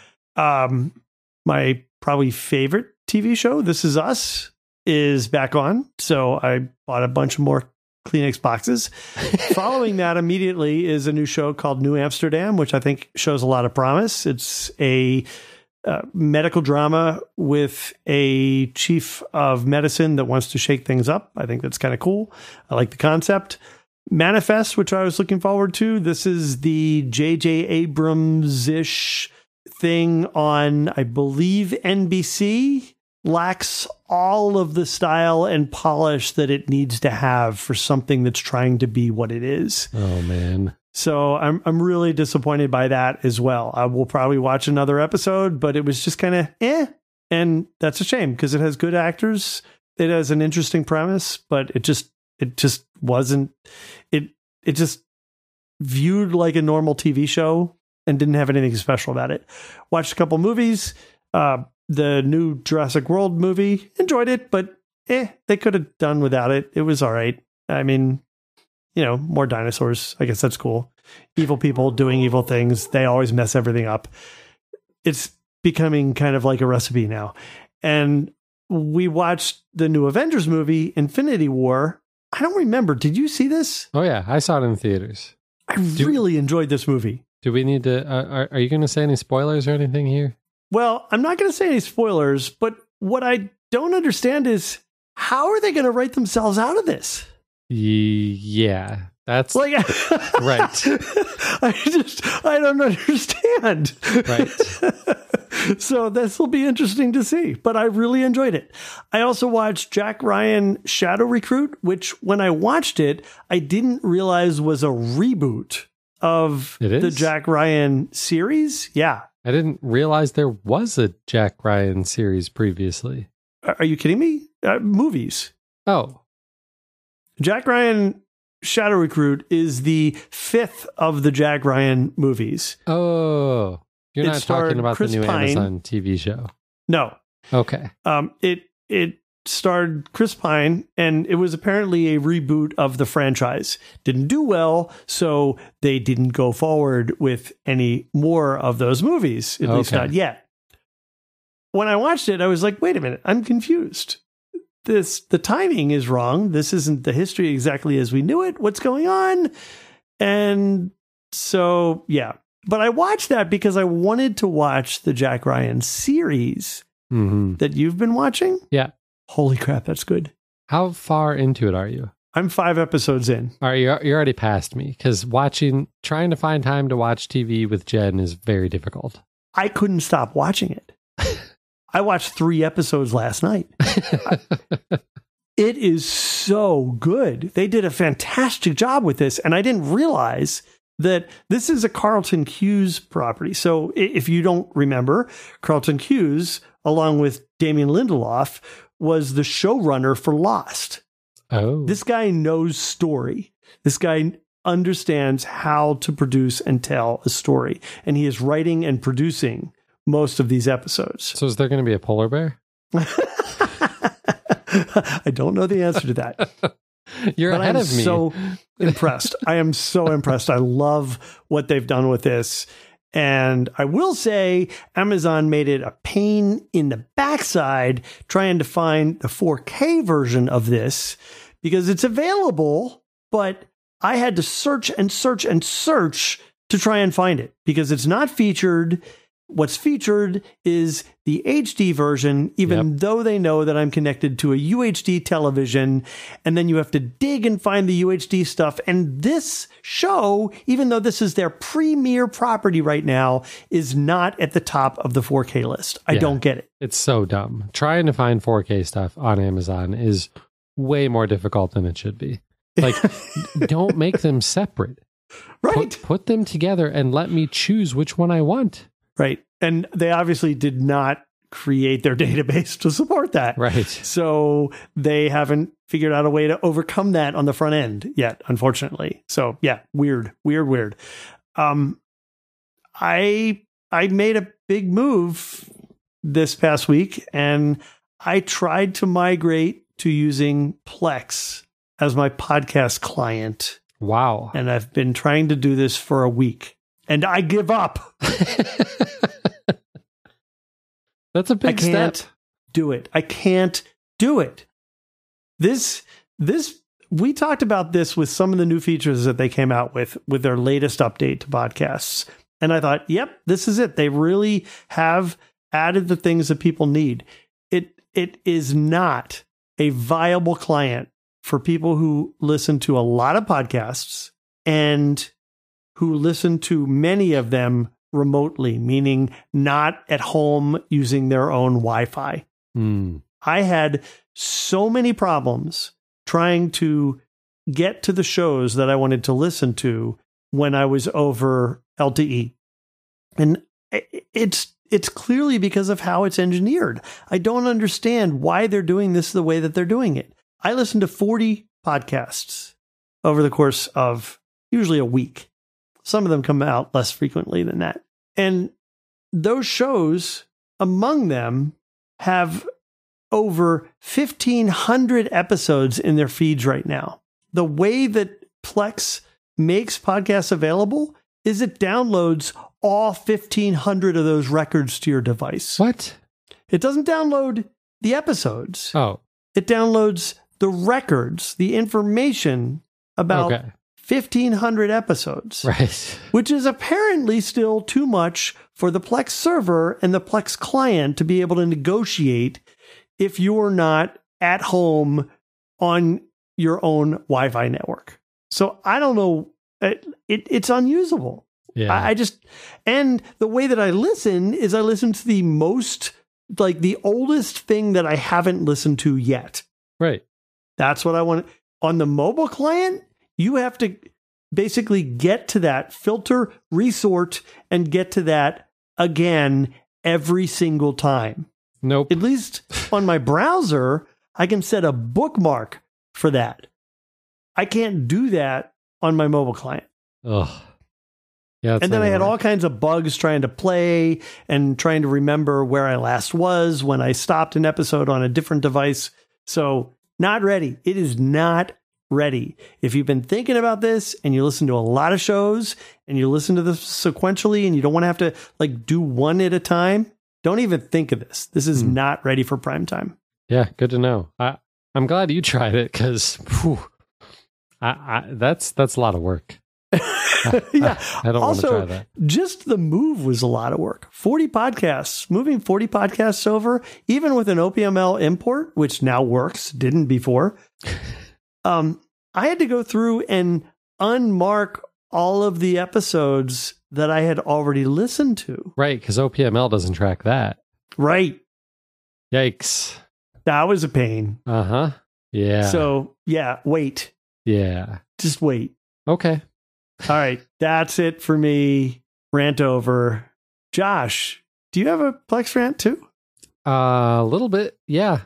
My probably favorite TV show, This Is Us, is back on. So I bought a bunch more Kleenex boxes. Following that immediately is a new show called New Amsterdam, which I think shows a lot of promise. It's a medical drama with a chief of medicine that wants to shake things up. I think that's kind of cool. I like the concept. Manifest, which I was looking forward to. This is the J.J. Abrams-ish thing on, I believe, NBC. Lacks all of the style and polish that it needs to have for something that's trying to be what it is. Oh, man. So I'm really disappointed by that as well. I will probably watch another episode, but it was just kind of and that's a shame because it has good actors. It has an interesting premise, but it just wasn't. It just viewed like a normal TV show and didn't have anything special about it. Watched a couple movies. The new Jurassic World movie, enjoyed it, but they could have done without it. It was all right. I mean, more dinosaurs. I guess that's cool. Evil people doing evil things. They always mess everything up. It's becoming kind of like a recipe now. And we watched the new Avengers movie, Infinity War. I don't remember. Did you see this? Oh, yeah. I saw it in theaters. I really enjoyed this movie. Do we need to... are you going to say any spoilers or anything here? Well, I'm not going to say any spoilers, but what I don't understand is how are they going to write themselves out of this? Yeah, that's Like, right. I don't understand. Right. So this will be interesting to see, but I really enjoyed it. I also watched Jack Ryan Shadow Recruit, which when I watched it, I didn't realize was a reboot of the Jack Ryan series. Yeah. I didn't realize there was a Jack Ryan series previously. Are you kidding me? Movies. Oh. Jack Ryan Shadow Recruit is the 5th of the Jack Ryan movies. Oh. You're not talking about Chris the new Pine. Amazon TV show. No. Okay. It starred Chris Pine, and it was apparently a reboot of the franchise. Didn't do well, so they didn't go forward with any more of those movies, at least not yet. When I watched it, I was like, wait a minute, I'm confused. The timing is wrong. This isn't the history exactly as we knew it. What's going on? And so, yeah. But I watched that because I wanted to watch the Jack Ryan series that you've been watching. Yeah. Holy crap, that's good. How far into it are you? I'm 5 episodes in. All right, you're already past me because trying to find time to watch TV with Jen is very difficult. I couldn't stop watching it. I watched 3 episodes last night. It is so good. They did a fantastic job with this, and I didn't realize that this is a Carlton Cuse property. So if you don't remember, Carlton Cuse, along with Damien Lindelof, was the showrunner for Lost. Oh. This guy knows story. This guy understands how to produce and tell a story. And he is writing and producing most of these episodes. So is there going to be a polar bear? I don't know the answer to that. You're ahead of me. So impressed. I am so impressed. I love what they've done with this. And I will say Amazon made it a pain in the backside trying to find the 4K version of this because it's available, but I had to search and search and search to try and find it because it's not featured. What's featured is the HD version, even though they know that I'm connected to a UHD television. And then you have to dig and find the UHD stuff. And this show, even though this is their premier property right now, is not at the top of the 4K list. I don't get it. It's so dumb. Trying to find 4K stuff on Amazon is way more difficult than it should be. Like, don't make them separate. Right. Put them together and let me choose which one I want. Right. And they obviously did not create their database to support that. Right. So they haven't figured out a way to overcome that on the front end yet, unfortunately. So yeah, weird. I made a big move this past week and I tried to migrate to using Plex as my podcast client. Wow. And I've been trying to do this for a week. And I give up. That's a big step. I can't do it. I can't do it. We talked about this with some of the new features that they came out with their latest update to podcasts. And I thought, yep, this is it. They really have added the things that people need. It is not a viable client for people who listen to a lot of podcasts and who listen to many of them remotely, meaning not at home using their own Wi-Fi. I had so many problems trying to get to the shows that I wanted to listen to when I was over LTE. And it's clearly because of how it's engineered. I don't understand why they're doing this the way that they're doing it. I listened to 40 podcasts over the course of usually a week. Some of them come out less frequently than that. And those shows, among them, have over 1,500 episodes in their feeds right now. The way that Plex makes podcasts available is it downloads all 1,500 of those records to your device. What? It doesn't download the episodes. Oh. It downloads the records, the information about 1,500 episodes. Right. Which is apparently still too much for the Plex server and the Plex client to be able to negotiate if you're not at home on your own Wi-Fi network. So I don't know. It's unusable. Yeah. I just, and the way that I listen is I listen to the most, like the oldest thing that I haven't listened to yet. Right. That's what I want. On the mobile client, you have to basically get to that, filter, resort, and get to that again every single time. Nope. At least on my browser, I can set a bookmark for that. I can't do that on my mobile client. Ugh. Yeah. And then I had all kinds of bugs trying to play and trying to remember where I last was when I stopped an episode on a different device. So not ready. It is not ready. If you've been thinking about this and you listen to a lot of shows and you listen to this sequentially and you don't want to have to like do one at a time, don't even think of this. This is not ready for prime time. Yeah, good to know. I'm glad you tried it because that's a lot of work. Yeah. I don't also, want to try that. Just the move was a lot of work. 40 podcasts, moving 40 podcasts over, even with an OPML import, which now works, didn't before. I had to go through and unmark all of the episodes that I had already listened to. Right, because OPML doesn't track that. Right. Yikes. That was a pain. Uh-huh. Yeah. So, yeah, wait. Yeah. Just wait. Okay. All right. That's it for me. Rant over. Josh, do you have a Plex rant too? A little bit. Yeah.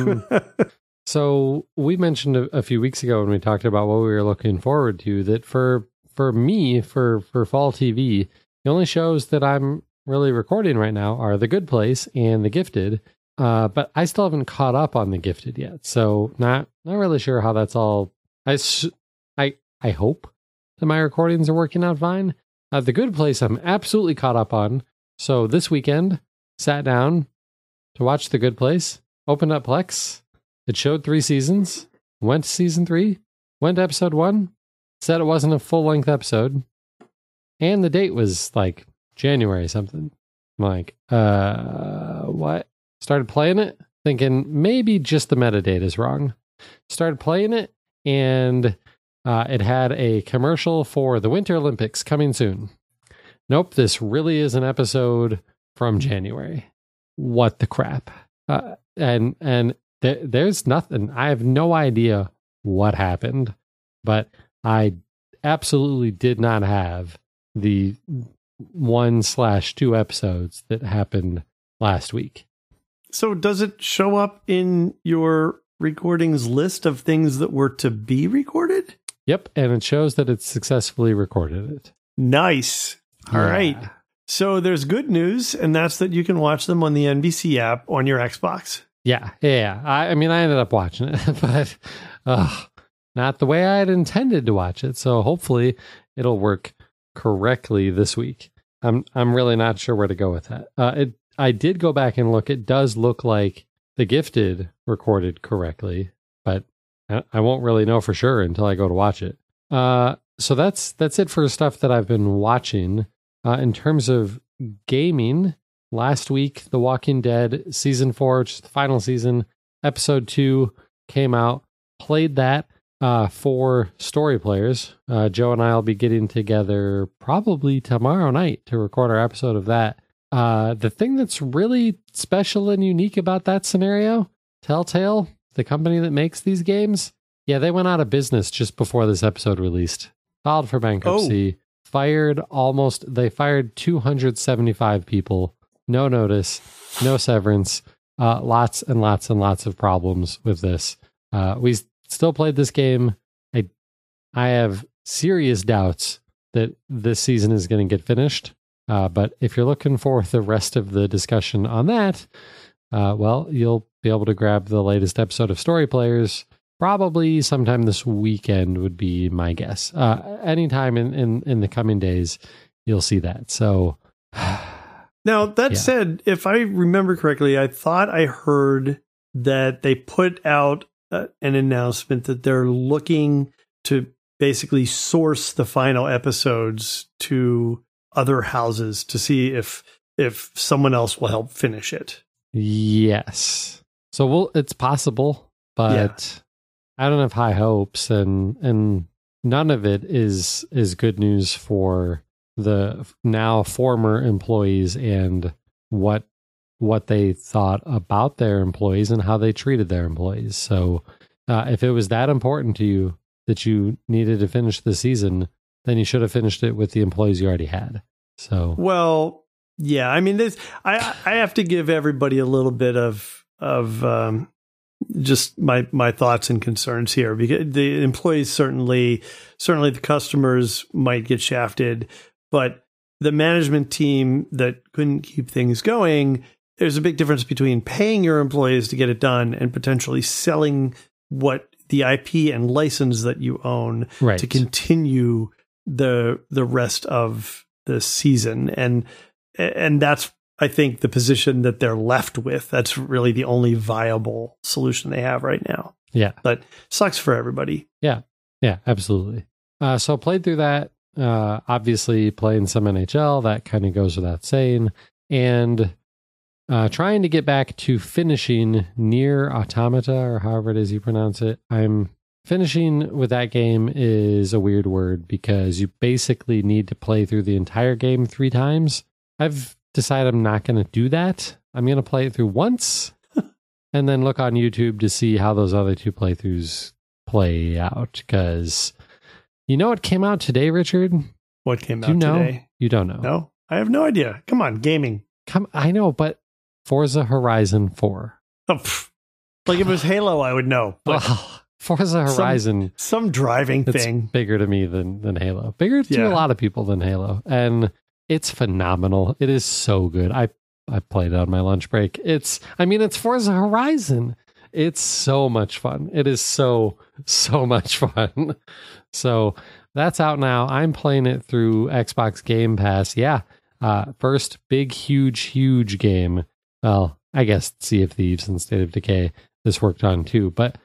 So we mentioned a few weeks ago when we talked about what we were looking forward to that for me, for fall TV, the only shows that I'm really recording right now are The Good Place and The Gifted. But I still haven't caught up on The Gifted yet. So not really sure how that's all. I hope that my recordings are working out fine. The Good Place I'm absolutely caught up on. So this weekend, sat down to watch The Good Place, opened up Plex. It showed 3 seasons, went to season 3, went to episode 1, said it wasn't a full-length episode, and the date was like January something. I'm like, what? Started playing it, thinking maybe just the metadata is wrong. Started playing it, and it had a commercial for the Winter Olympics coming soon. Nope, this really is an episode from January. What the crap? There's nothing. I have no idea what happened, but I absolutely did not have the 1/2 episodes that happened last week. So does it show up in your recordings list of things that were to be recorded? Yep, and it shows that it's successfully recorded it. Nice. All right. Yeah. So there's good news, and that's that you can watch them on the NBC app on your Xbox. Yeah. I mean, I ended up watching it, but not the way I had intended to watch it. So hopefully it'll work correctly this week. I'm really not sure where to go with that. I did go back and look. It does look like The Gifted recorded correctly, but I won't really know for sure until I go to watch it. So that's it for stuff that I've been watching. In terms of gaming, last week, The Walking Dead Season 4, which is the final season, Episode 2 came out. Played that for story players. Joe and I will be getting together probably tomorrow night to record our episode of that. The thing that's really special and unique about that scenario, Telltale, the company that makes these games, yeah, they went out of business just before this episode released. Filed for bankruptcy. They fired 275 people. No notice, no severance, lots and lots and lots of problems with this. We still played this game. I have serious doubts that this season is going to get finished. But if you're looking for the rest of the discussion on that, well, you'll be able to grab the latest episode of Story Players probably sometime this weekend would be my guess. Anytime in the coming days, you'll see that. So now that said, if I remember correctly, I thought I heard that they put out an announcement that they're looking to basically source the final episodes to other houses to see if someone else will help finish it. Yes. So it's possible, but I don't have high hopes, and none of it is good news for the now former employees and what they thought about their employees and how they treated their employees. So if it was that important to you that you needed to finish the season, then you should have finished it with the employees you already had. So, well, yeah, I mean, I have to give everybody a little bit of just my thoughts and concerns here, because the employees certainly the customers might get shafted, but the management team that couldn't keep things going, there's a big difference between paying your employees to get it done and potentially selling what the IP and license that you own to continue the rest of the season. And that's, I think, the position that they're left with. That's really the only viable solution they have right now. Yeah. But sucks for everybody. Yeah. Yeah, absolutely. So played through that. Obviously playing some NHL, that kind of goes without saying. And trying to get back to finishing Nier Automata, or however it is you pronounce it. I'm finishing with that game is a weird word because you basically need to play through the entire game 3 times. I've decided I'm not going to do that. I'm going to play it through once and then look on YouTube to see how those other 2 playthroughs play out. Because you know what came out today, Richard? What came out today? You don't know. No, I have no idea. Come on, gaming. I know, but Forza Horizon 4. Oh, like if it was Halo, I would know. But Forza Horizon. Some driving thing. Bigger to me than Halo. Bigger to a lot of people than Halo. And it's phenomenal. It is so good. I played it on my lunch break. It's Forza Horizon. It's so much fun. It is so much fun. So that's out now. I'm playing it through Xbox Game Pass. Yeah. First big, huge game. Well, I guess Sea of Thieves and State of Decay this worked on too. But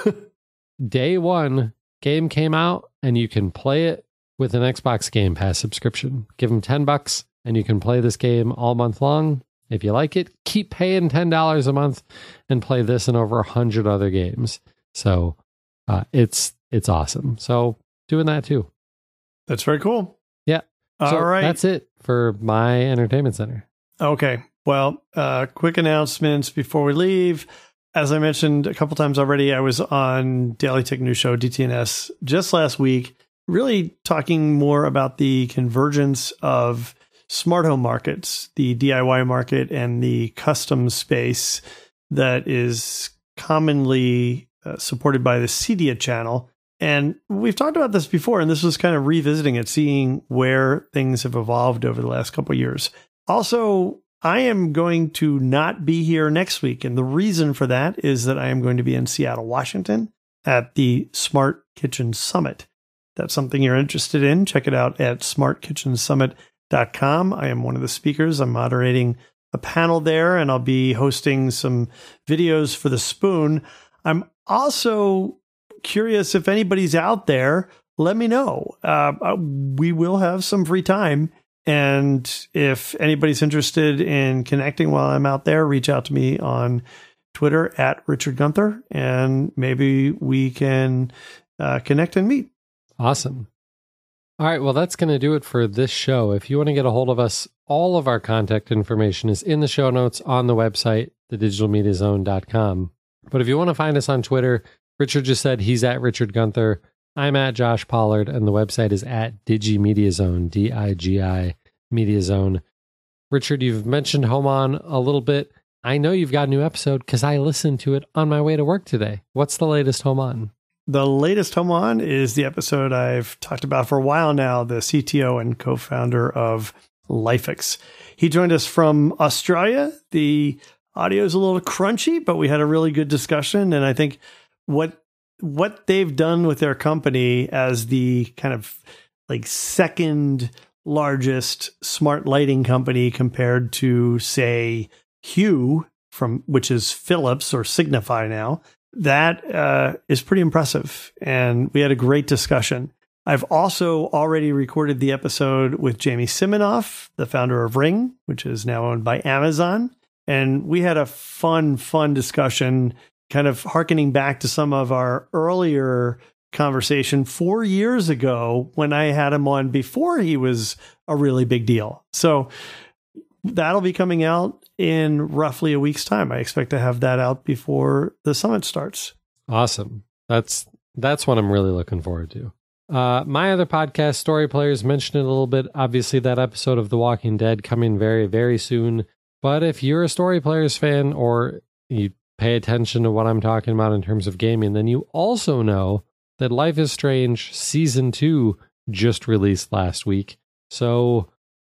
day one, game came out and you can play it with an Xbox Game Pass subscription. Give them $10 and you can play this game all month long. If you like it, keep paying $10 a month and play this and over 100 other games. So it's awesome. So doing that too. That's very cool. Yeah. All right. That's it for my entertainment center. Okay. Well, quick announcements before we leave. As I mentioned a couple times already, I was on Daily Tech News Show, DTNS, just last week, really talking more about the convergence of smart home markets, the DIY market and the custom space that is commonly supported by the Cydia channel. And we've talked about this before, and this was kind of revisiting it, seeing where things have evolved over the last couple of years. Also, I am going to not be here next week. And the reason for that is that I am going to be in Seattle, Washington at the Smart Kitchen Summit. If that's something you're interested in, check it out at smartkitchensummit.com. I am one of the speakers. I'm moderating a panel there, and I'll be hosting some videos for The Spoon. I'm also curious if anybody's out there, let me know. We will have some free time. And if anybody's interested in connecting while I'm out there, reach out to me on Twitter at Richard Gunther, and maybe we can connect and meet. Awesome. All right. Well, that's going to do it for this show. If you want to get a hold of us, all of our contact information is in the show notes on the website, thedigitalmediazone.com. But if you want to find us on Twitter, Richard just said he's at Richard Gunther. I'm at Josh Pollard, and the website is at DigiMediaZone, DIGI MediaZone. Richard, you've mentioned Home On a little bit. I know you've got a new episode because I listened to it on my way to work today. What's the latest Home On? The latest Home On is the episode I've talked about for a while now, the CTO and co-founder of Lifex. He joined us from Australia. The audio is a little crunchy, but we had a really good discussion, and I think what they've done with their company as the kind of like second largest smart lighting company compared to, say, Hue, which is Philips or Signify now, that is pretty impressive. And we had a great discussion. I've also already recorded the episode with Jamie Siminoff, the founder of Ring, which is now owned by Amazon. And we had a fun discussion, kind of hearkening back to some of our earlier conversation 4 years ago when I had him on before he was a really big deal. So that'll be coming out in roughly a week's time. I expect to have that out before the summit starts. Awesome. That's what I'm really looking forward to. My other podcast, Story Players, mentioned it a little bit. Obviously, that episode of The Walking Dead coming very, very soon. But if you're a Story Players fan or you pay attention to what I'm talking about in terms of gaming, then you also know that Life is Strange Season 2 just released last week. So,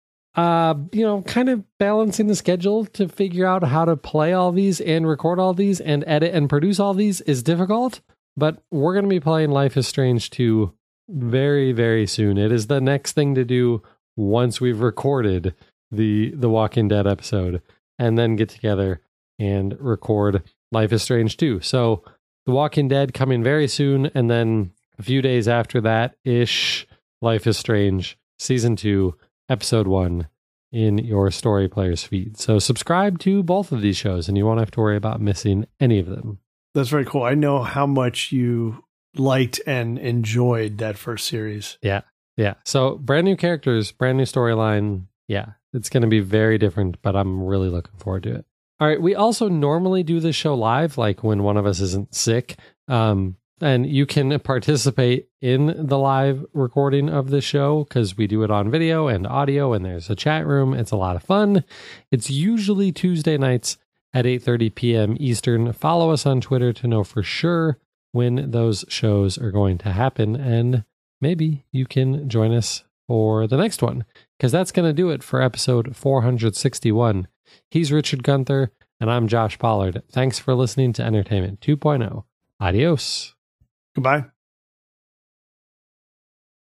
kind of balancing the schedule to figure out how to play all these and record all these and edit and produce all these is difficult. But we're going to be playing Life is Strange 2 very, very soon. It is the next thing to do once we've recorded the Walking Dead episode and then get together and record Life is Strange 2. So The Walking Dead coming very soon, and then a few days after that-ish, Life is Strange Season 2, Episode 1 in your Story Players feed. So subscribe to both of these shows and you won't have to worry about missing any of them. That's very cool. I know how much you liked and enjoyed that first series. Yeah. So brand new characters, brand new storyline. Yeah, it's going to be very different, but I'm really looking forward to it. All right. We also normally do this show live, like when one of us isn't sick. And you can participate in the live recording of the show because we do it on video and audio, and there's a chat room. It's a lot of fun. It's usually Tuesday nights at 8:30 p.m. Eastern. Follow us on Twitter to know for sure when those shows are going to happen, and maybe you can join us for the next one, because that's going to do it for episode 461. He's Richard Gunther, and I'm Josh Pollard. Thanks for listening to Entertainment 2.0. Adios. Goodbye.